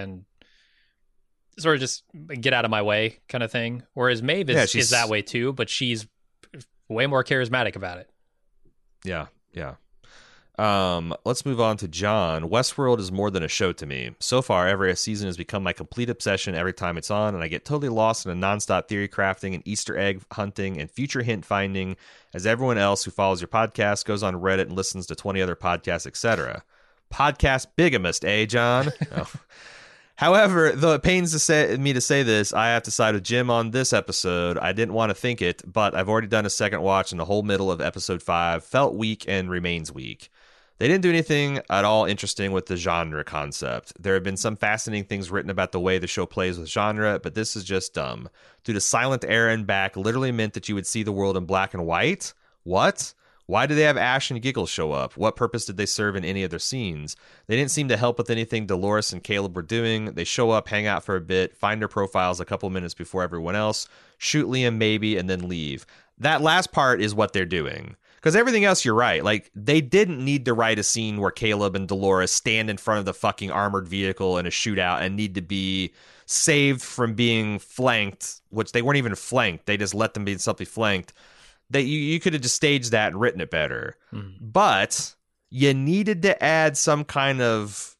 sort of just get out of my way kind of thing. Whereas Maeve is that way too, but she's way more charismatic about it. Yeah. Let's move on to John. Westworld is more than a show to me. So far, every season has become my complete obsession every time it's on, and I get totally lost in a nonstop theory crafting and Easter egg hunting and future hint finding as everyone else who follows your podcast goes on Reddit and listens to 20 other podcasts, etc. Podcast bigamist, eh, John? Oh. However, though it pains me to say this, I have to side with Jim on this episode. I didn't want to think it, but I've already done a second watch, and the whole middle of episode 5 felt weak and remains weak. They didn't do anything at all interesting with the genre concept. There have been some fascinating things written about the way the show plays with genre, but this is just dumb. Due to Silent Era and back literally meant that you would see the world in black and white? What? Why do they have Ash and Giggles show up? What purpose did they serve in any of their scenes? They didn't seem to help with anything Dolores and Caleb were doing. They show up, hang out for a bit, find their profiles a couple minutes before everyone else, shoot Liam maybe, and then leave. That last part is what they're doing. Because everything else, you're right. Like, they didn't need to write a scene where Caleb and Dolores stand in front of the fucking armored vehicle in a shootout and need to be saved from being flanked, which they weren't even flanked. They just let them be something flanked. That you could have just staged that and written it better. Mm-hmm. But you needed to add some kind of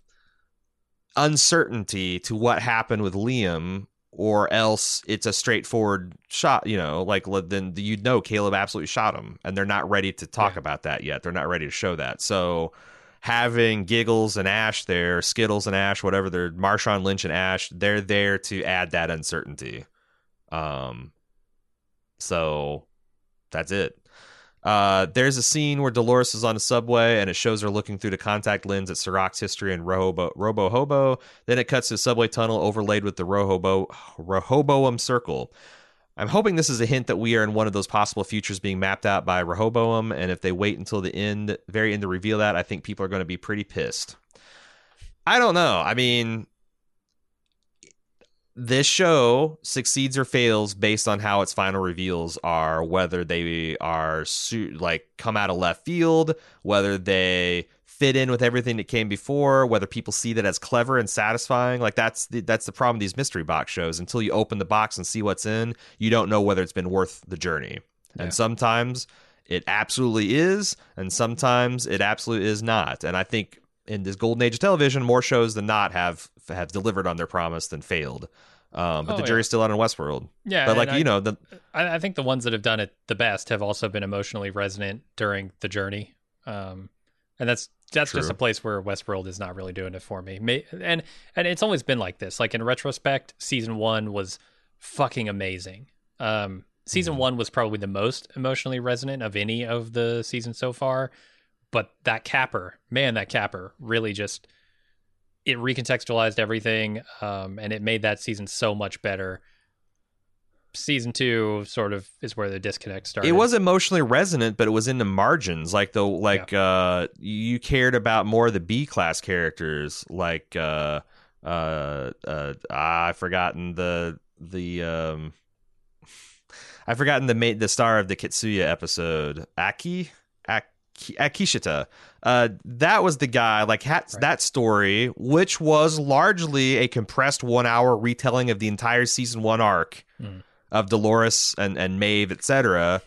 uncertainty to what happened with Liam, or else it's a straightforward shot, then Caleb absolutely shot him, and they're not ready to talk about that yet. They're not ready to show that. So having Giggles and Ash there, Skittles and Ash, whatever, they're Marshawn Lynch and Ash, they're there to add that uncertainty. So that's it. There's a scene where Dolores is on a subway and it shows her looking through the contact lens at Sirach's history in Robo Hobo. Then it cuts to a subway tunnel overlaid with the Rehoboam Circle. I'm hoping this is a hint that we are in one of those possible futures being mapped out by Rehoboam, and if they wait until the very end to reveal that, I think people are going to be pretty pissed. I don't know. I mean, this show succeeds or fails based on how its final reveals are, whether they are come out of left field, whether they fit in with everything that came before, whether people see that as clever and satisfying. Like that's the problem with these mystery box shows. Until you open the box and see what's in, you don't know whether it's been worth the journey. Yeah. And sometimes it absolutely is, and sometimes it absolutely is not. And I think in this golden age of television, more shows than not have delivered on their promise than failed. But the jury's still out in Westworld. Yeah, but I think the ones that have done it the best have also been emotionally resonant during the journey. And that's True. Just a place where Westworld is not really doing it for me. And it's always been like this. Like in retrospect, season 1 was fucking amazing. Season 1 was probably the most emotionally resonant of any of the seasons so far. But that capper really just, it recontextualized everything, and it made that season so much better. Season 2 sort of is where the disconnect started. It was emotionally resonant, but it was in the margins. You cared about more of the B class characters, like I've forgotten the star of the Kitsuya episode, Akishita. That was the guy, that story, which was largely a compressed 1 hour retelling of the entire season 1 arc of Dolores and Maeve, etc.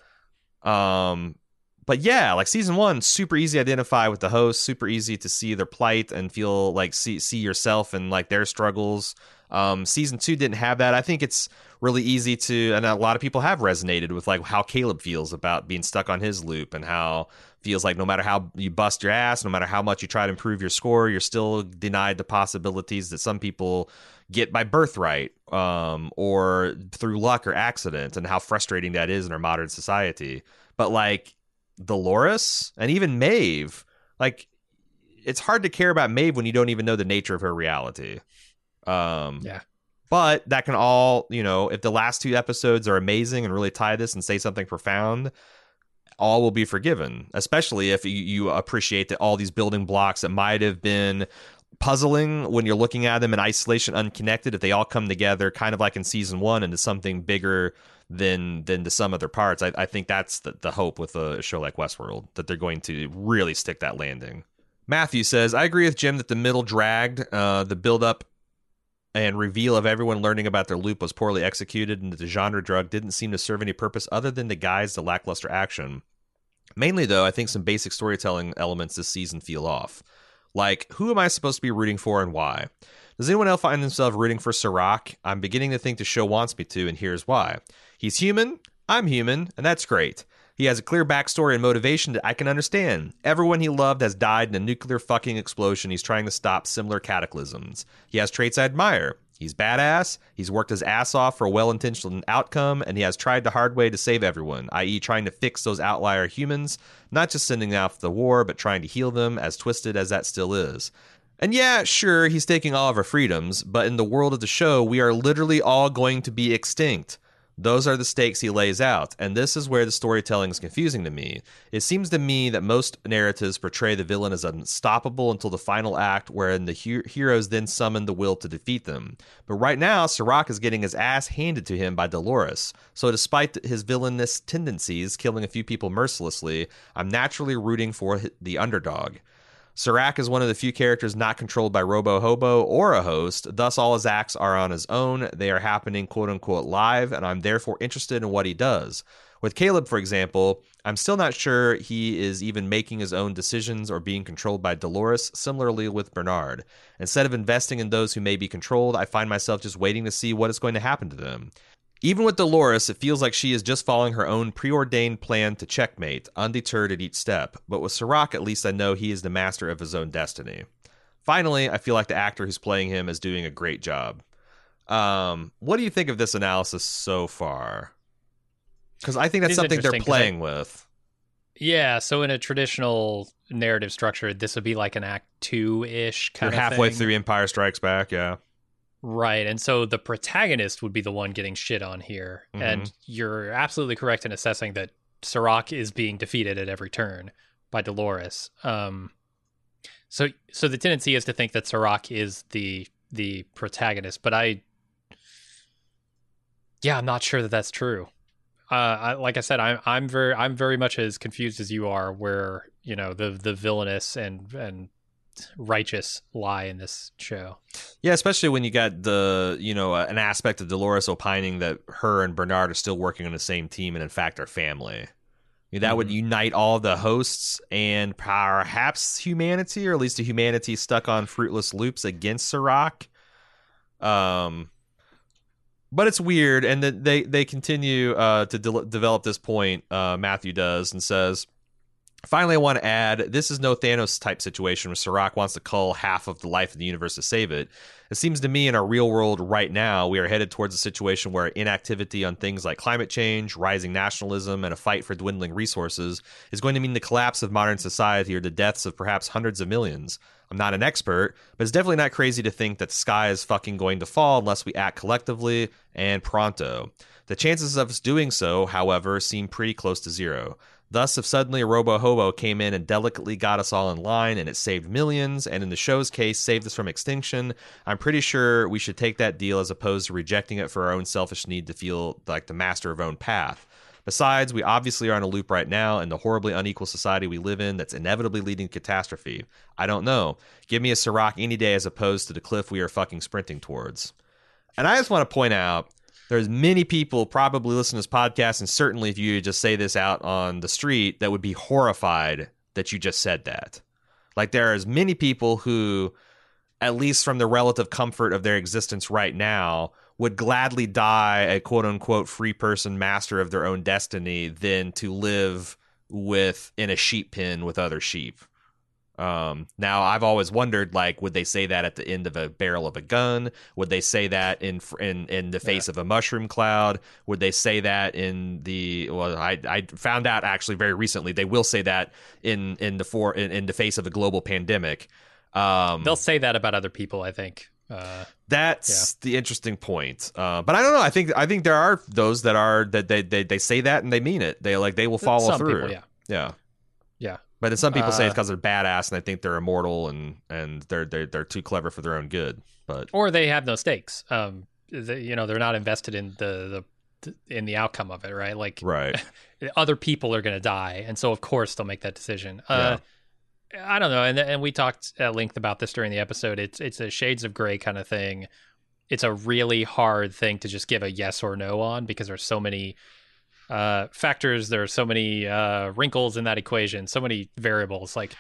But yeah, like season 1, super easy to identify with the host, super easy to see their plight and feel like see yourself and like their struggles. Season 2 didn't have that. I think it's really easy to, and a lot of people have resonated with like how Caleb feels about being stuck on his loop, and how feels like no matter how you bust your ass, no matter how much you try to improve your score, you're still denied the possibilities that some people get by birthright, or through luck or accident, and how frustrating that is in our modern society. But like Dolores and even Maeve, like it's hard to care about Maeve when you don't even know the nature of her reality. Yeah. But that can all, if the last 2 episodes are amazing and really tie this and say something profound, all will be forgiven, especially if you appreciate that all these building blocks that might have been puzzling when you're looking at them in isolation, unconnected, if they all come together kind of like in season 1 into something bigger than the sum of their parts. I think that's the hope with a show like Westworld, that they're going to really stick that landing. Matthew says, I agree with Jim that the middle dragged. The build-up and reveal of everyone learning about their loop was poorly executed, and that the genre drug didn't seem to serve any purpose other than to guise the lackluster action. Mainly, though, I think some basic storytelling elements this season feel off. Like, who am I supposed to be rooting for and why? Does anyone else find themselves rooting for Serac? I'm beginning to think the show wants me to, and here's why. He's human, I'm human, and that's great. He has a clear backstory and motivation that I can understand. Everyone he loved has died in a nuclear fucking explosion. He's trying to stop similar cataclysms. He has traits I admire. He's badass, he's worked his ass off for a well-intentioned outcome, and he has tried the hard way to save everyone, i.e. trying to fix those outlier humans, not just sending them off to the war, but trying to heal them, as twisted as that still is. And yeah, sure, he's taking all of our freedoms, but in the world of the show, we are literally all going to be extinct. Those are the stakes he lays out, and this is where the storytelling is confusing to me. It seems to me that most narratives portray the villain as unstoppable until the final act, wherein the heroes then summon the will to defeat them. But right now, Serac is getting his ass handed to him by Dolores, so despite his villainous tendencies, killing a few people mercilessly, I'm naturally rooting for the underdog. Serac is one of the few characters not controlled by Robo-Hobo or a host, thus all his acts are on his own, they are happening quote-unquote live, and I'm therefore interested in what he does. With Caleb, for example, I'm still not sure he is even making his own decisions or being controlled by Dolores, similarly with Bernard. Instead of investing in those who may be controlled, I find myself just waiting to see what is going to happen to them. Even with Dolores, it feels like she is just following her own preordained plan to checkmate, undeterred at each step. But with Serac, at least I know he is the master of his own destiny. Finally, I feel like the actor who's playing him is doing a great job. What do you think of this analysis so far? Because I think that's something they're playing with. Yeah, so in a traditional narrative structure, this would be like an Act 2-ish kind of thing. You're halfway through Empire Strikes Back, yeah. Right, and so the protagonist would be the one getting shit on here. Mm-hmm. And you're absolutely correct in assessing that Serac is being defeated at every turn by Dolores. So the tendency is to think that Serac is the protagonist, but I'm not sure that that's true. Like I said, I'm very much as confused as you are, where the villainous and righteous lie in this show. Yeah, especially when you got the an aspect of Dolores opining that her and Bernard are still working on the same team and in fact are family. That would unite all the hosts and perhaps humanity, or at least the humanity stuck on fruitless loops against Serac. But it's weird, and they continue to develop this point. Matthew does, and says, Finally, I want to add, this is no Thanos type situation where Serac wants to cull half of the life of the universe to save it. It seems to me in our real world right now, we are headed towards a situation where inactivity on things like climate change, rising nationalism, and a fight for dwindling resources is going to mean the collapse of modern society or the deaths of perhaps hundreds of millions. I'm not an expert, but it's definitely not crazy to think that the sky is fucking going to fall unless we act collectively and pronto. The chances of us doing so, however, seem pretty close to zero. Thus, if suddenly a robo-hobo came in and delicately got us all in line and it saved millions, and in the show's case, saved us from extinction, I'm pretty sure we should take that deal as opposed to rejecting it for our own selfish need to feel like the master of our own path. Besides, we obviously are in a loop right now in the horribly unequal society we live in that's inevitably leading to catastrophe. I don't know. Give me a Serac any day as opposed to the cliff we are fucking sprinting towards. And I just want to point out, there's many people probably listening to this podcast, and certainly if you just say this out on the street, that would be horrified that you just said that. Like, there are as many people who, at least from the relative comfort of their existence right now, would gladly die a quote-unquote free person master of their own destiny than to live in a sheep pen with other sheep. Now, I've always wondered, like, would they say that at the end of a barrel of a gun? Would they say that in the face of a mushroom cloud? Would they say that in the? Well, I found out actually very recently they will say that in the face of a global pandemic. They'll say that about other people, I think. That's the interesting point. But I don't know. I think there are those that they say that and they mean it. They will follow Some through. People, yeah. But then some people say it's because they're badass and they think they're immortal and they're too clever for their own good. Or they have no stakes. They're not invested in the outcome of it, right? Like, right. Other people are going to die, and so of course they'll make that decision. I don't know, and we talked at length about this during the episode. It's a shades of gray kind of thing. It's a really hard thing to just give a yes or no on because there's so many factors. There are so many wrinkles in that equation, so many variables. Like,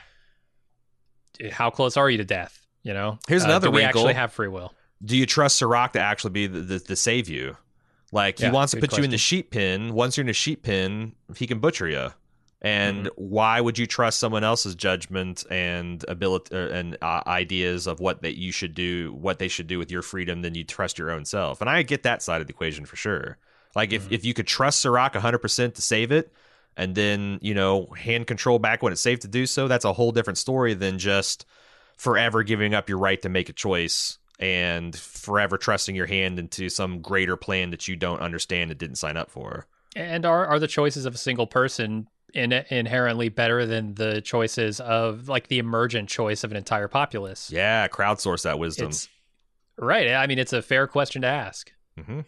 how close are you to death? Here's another do we wrinkle. actually have free will? Do you trust Serac to actually be the save you? Like, he wants to put you in the sheep pen. Once you're in a sheep pen, he can butcher you. And why would you trust someone else's judgment and ability and ideas of what you should do, what they should do with your freedom, than you trust your own self? And I get that side of the equation for sure. Like, if you could trust Serac 100% to save it, and then, hand control back when it's safe to do so, that's a whole different story than just forever giving up your right to make a choice and forever trusting your hand into some greater plan that you don't understand and didn't sign up for. And are the choices of a single person inherently better than the choices of, like, the emergent choice of an entire populace? Yeah, crowdsource that wisdom. Right. I mean, it's a fair question to ask. Mm-hmm.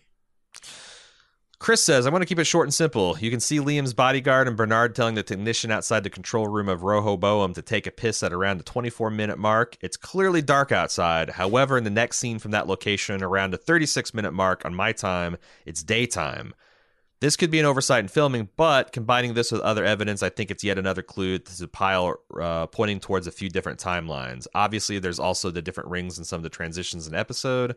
Chris says, I want to keep it short and simple. You can see Liam's bodyguard and Bernard telling the technician outside the control room of Rehoboam to take a piss at around the 24-minute mark. It's clearly dark outside. However, in the next scene from that location, around the 36-minute mark on my time, it's daytime. This could be an oversight in filming, but combining this with other evidence, I think it's yet another clue to the pile pointing towards a few different timelines. Obviously, there's also the different rings in some of the transitions in the episode.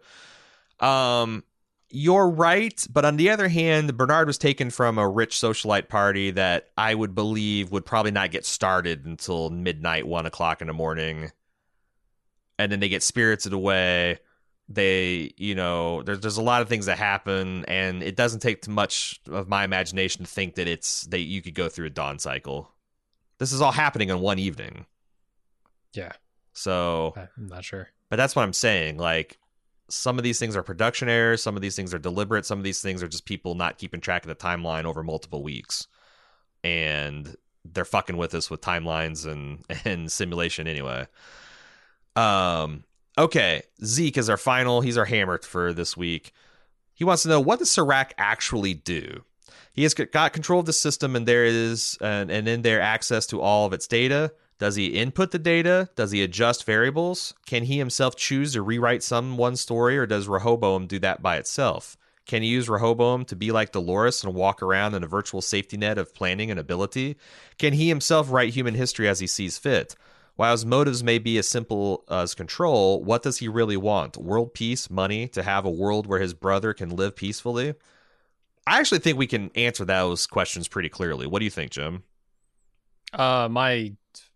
You're right, but on the other hand, Bernard was taken from a rich socialite party that I would believe would probably not get started until midnight, 1 o'clock in the morning. And then they get spirited away. There's a lot of things that happen, and it doesn't take too much of my imagination to think that you could go through a dawn cycle. This is all happening in one evening. Yeah. So I'm not sure. But that's what I'm saying. Like, some of these things are production errors, some of these things are deliberate, some of these things are just people not keeping track of the timeline over multiple weeks. And they're fucking with us with timelines and simulation anyway. Okay, Zeke is he's our hammer for this week. He wants to know, what does Serac actually do? He has got control of the system, and there is and in there access to all of its data. Does he input the data? Does he adjust variables? Can he himself choose to rewrite someone's story, or does Rehoboam do that by itself? Can he use Rehoboam to be like Dolores and walk around in a virtual safety net of planning and ability? Can he himself write human history as he sees fit? While his motives may be as simple as control, what does he really want? World peace, money, to have a world where his brother can live peacefully? I actually think we can answer those questions pretty clearly. What do you think, Jim? My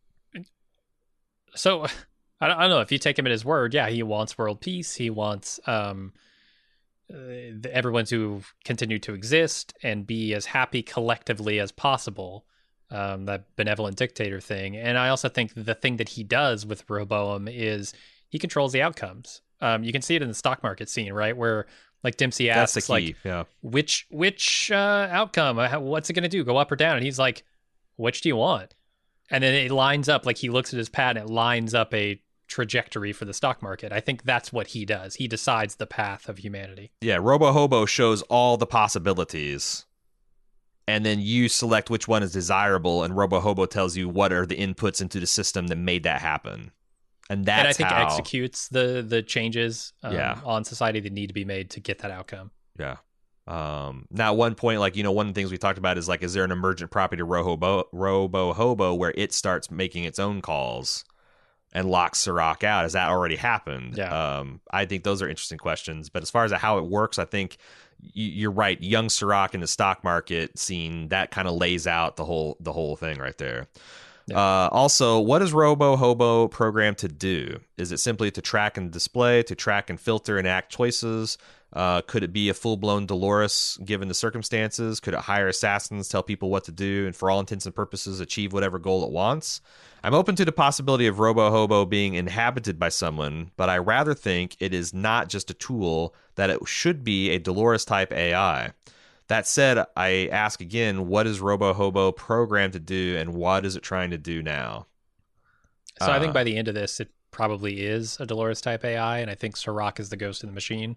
so I don't know if you take him at his word. Yeah, he wants world peace. He wants everyone to continue to exist and be as happy collectively as possible. That benevolent dictator thing. And I also think the thing that he does with Roboam is he controls the outcomes. You can see it in the stock market scene, right? Where like Dempsey asks, That's the key. Yeah. which outcome? What's it going to do? Go up or down? And he's like, which do you want? And then it lines up, like he looks at his pad and it lines up a trajectory for the stock market. I think that's what he does. He decides the path of humanity. Yeah, Robo Hobo shows all the possibilities, and then you select which one is desirable, and Robo Hobo tells you what are the inputs into the system that made that happen. And that's I think how executes the changes Yeah. on society that need to be made to get that outcome. Yeah. Now, at one point, like, one of the things we talked about is like, is there an emergent property to Robo Hobo where it starts making its own calls and locks Serac out? Has that already happened? Yeah. I think those are interesting questions. But as far as how it works, I think you're right. Young Serac in the stock market scene, that kind of lays out the whole thing right there. Yeah. Also, what is Robo Hobo programmed to do? Is it simply to track and display, to track and filter and act choices? Could it be a full-blown Dolores given the circumstances? Could it hire assassins, tell people what to do, and for all intents and purposes achieve whatever goal it wants? I'm open to the possibility of Robo Hobo being inhabited by someone, but I rather think it is not just a tool, that it should be a Dolores-type AI. That said, I ask again, what is Robo Hobo programmed to do, and what is it trying to do now? So I think by the end of this, it probably is a Dolores type AI, and I think Serac is the ghost in the machine.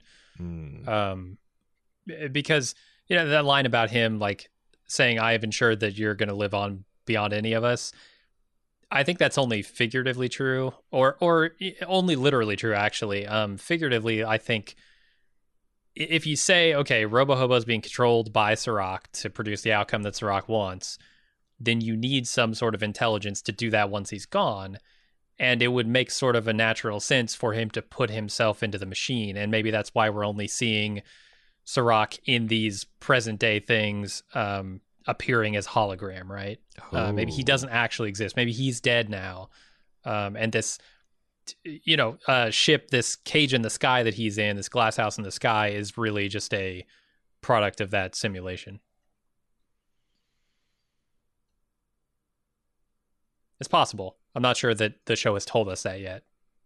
Because that line about him like saying, "I have ensured that you're going to live on beyond any of us." I think that's only figuratively true, or only literally true. Actually, figuratively, I think if you say, "Okay, Robo Hobo is being controlled by Serac to produce the outcome that Serac wants," then you need some sort of intelligence to do that once he's gone. And it would make sort of a natural sense for him to put himself into the machine. And maybe that's why we're only seeing Serac in these present day things appearing as hologram, right? Maybe he doesn't actually exist. Maybe he's dead now. And this, ship, this cage in the sky that he's in, this glass house in the sky, is really just a product of that simulation. It's possible. I'm not sure that the show has told us that yet.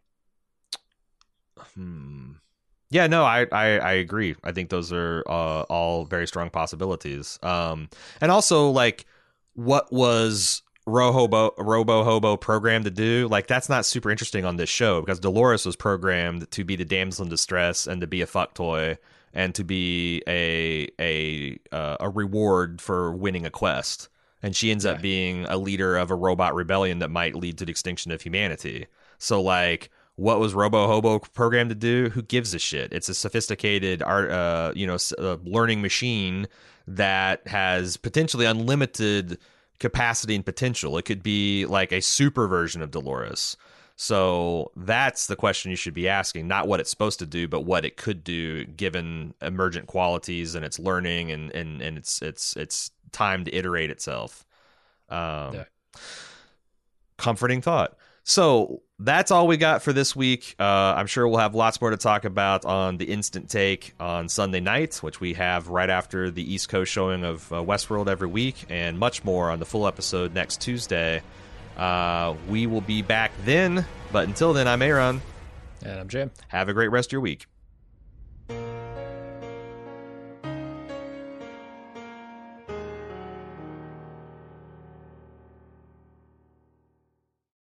Yeah, no, I agree. I think those are all very strong possibilities. And also, like, what was Robo Hobo programmed to do? Like, that's not super interesting on this show, because Dolores was programmed to be the damsel in distress and to be a fuck toy and to be a reward for winning a quest. And she ends up being a leader of a robot rebellion that might lead to the extinction of humanity. So, like, what was Robo Hobo programmed to do? Who gives a shit? It's a sophisticated learning machine that has potentially unlimited capacity and potential. It could be like a super version of Dolores. So that's the question you should be asking, not what it's supposed to do, but what it could do given emergent qualities and its learning and its time to iterate itself. Comforting thought. So that's all we got for this week. I'm sure we'll have lots more to talk about on the Instant Take on Sunday night, which we have right after the East Coast showing of Westworld every week, and much more on the full episode next Tuesday. We will be back then, but until then, I'm Aaron. And I'm Jim. Have a great rest of your week.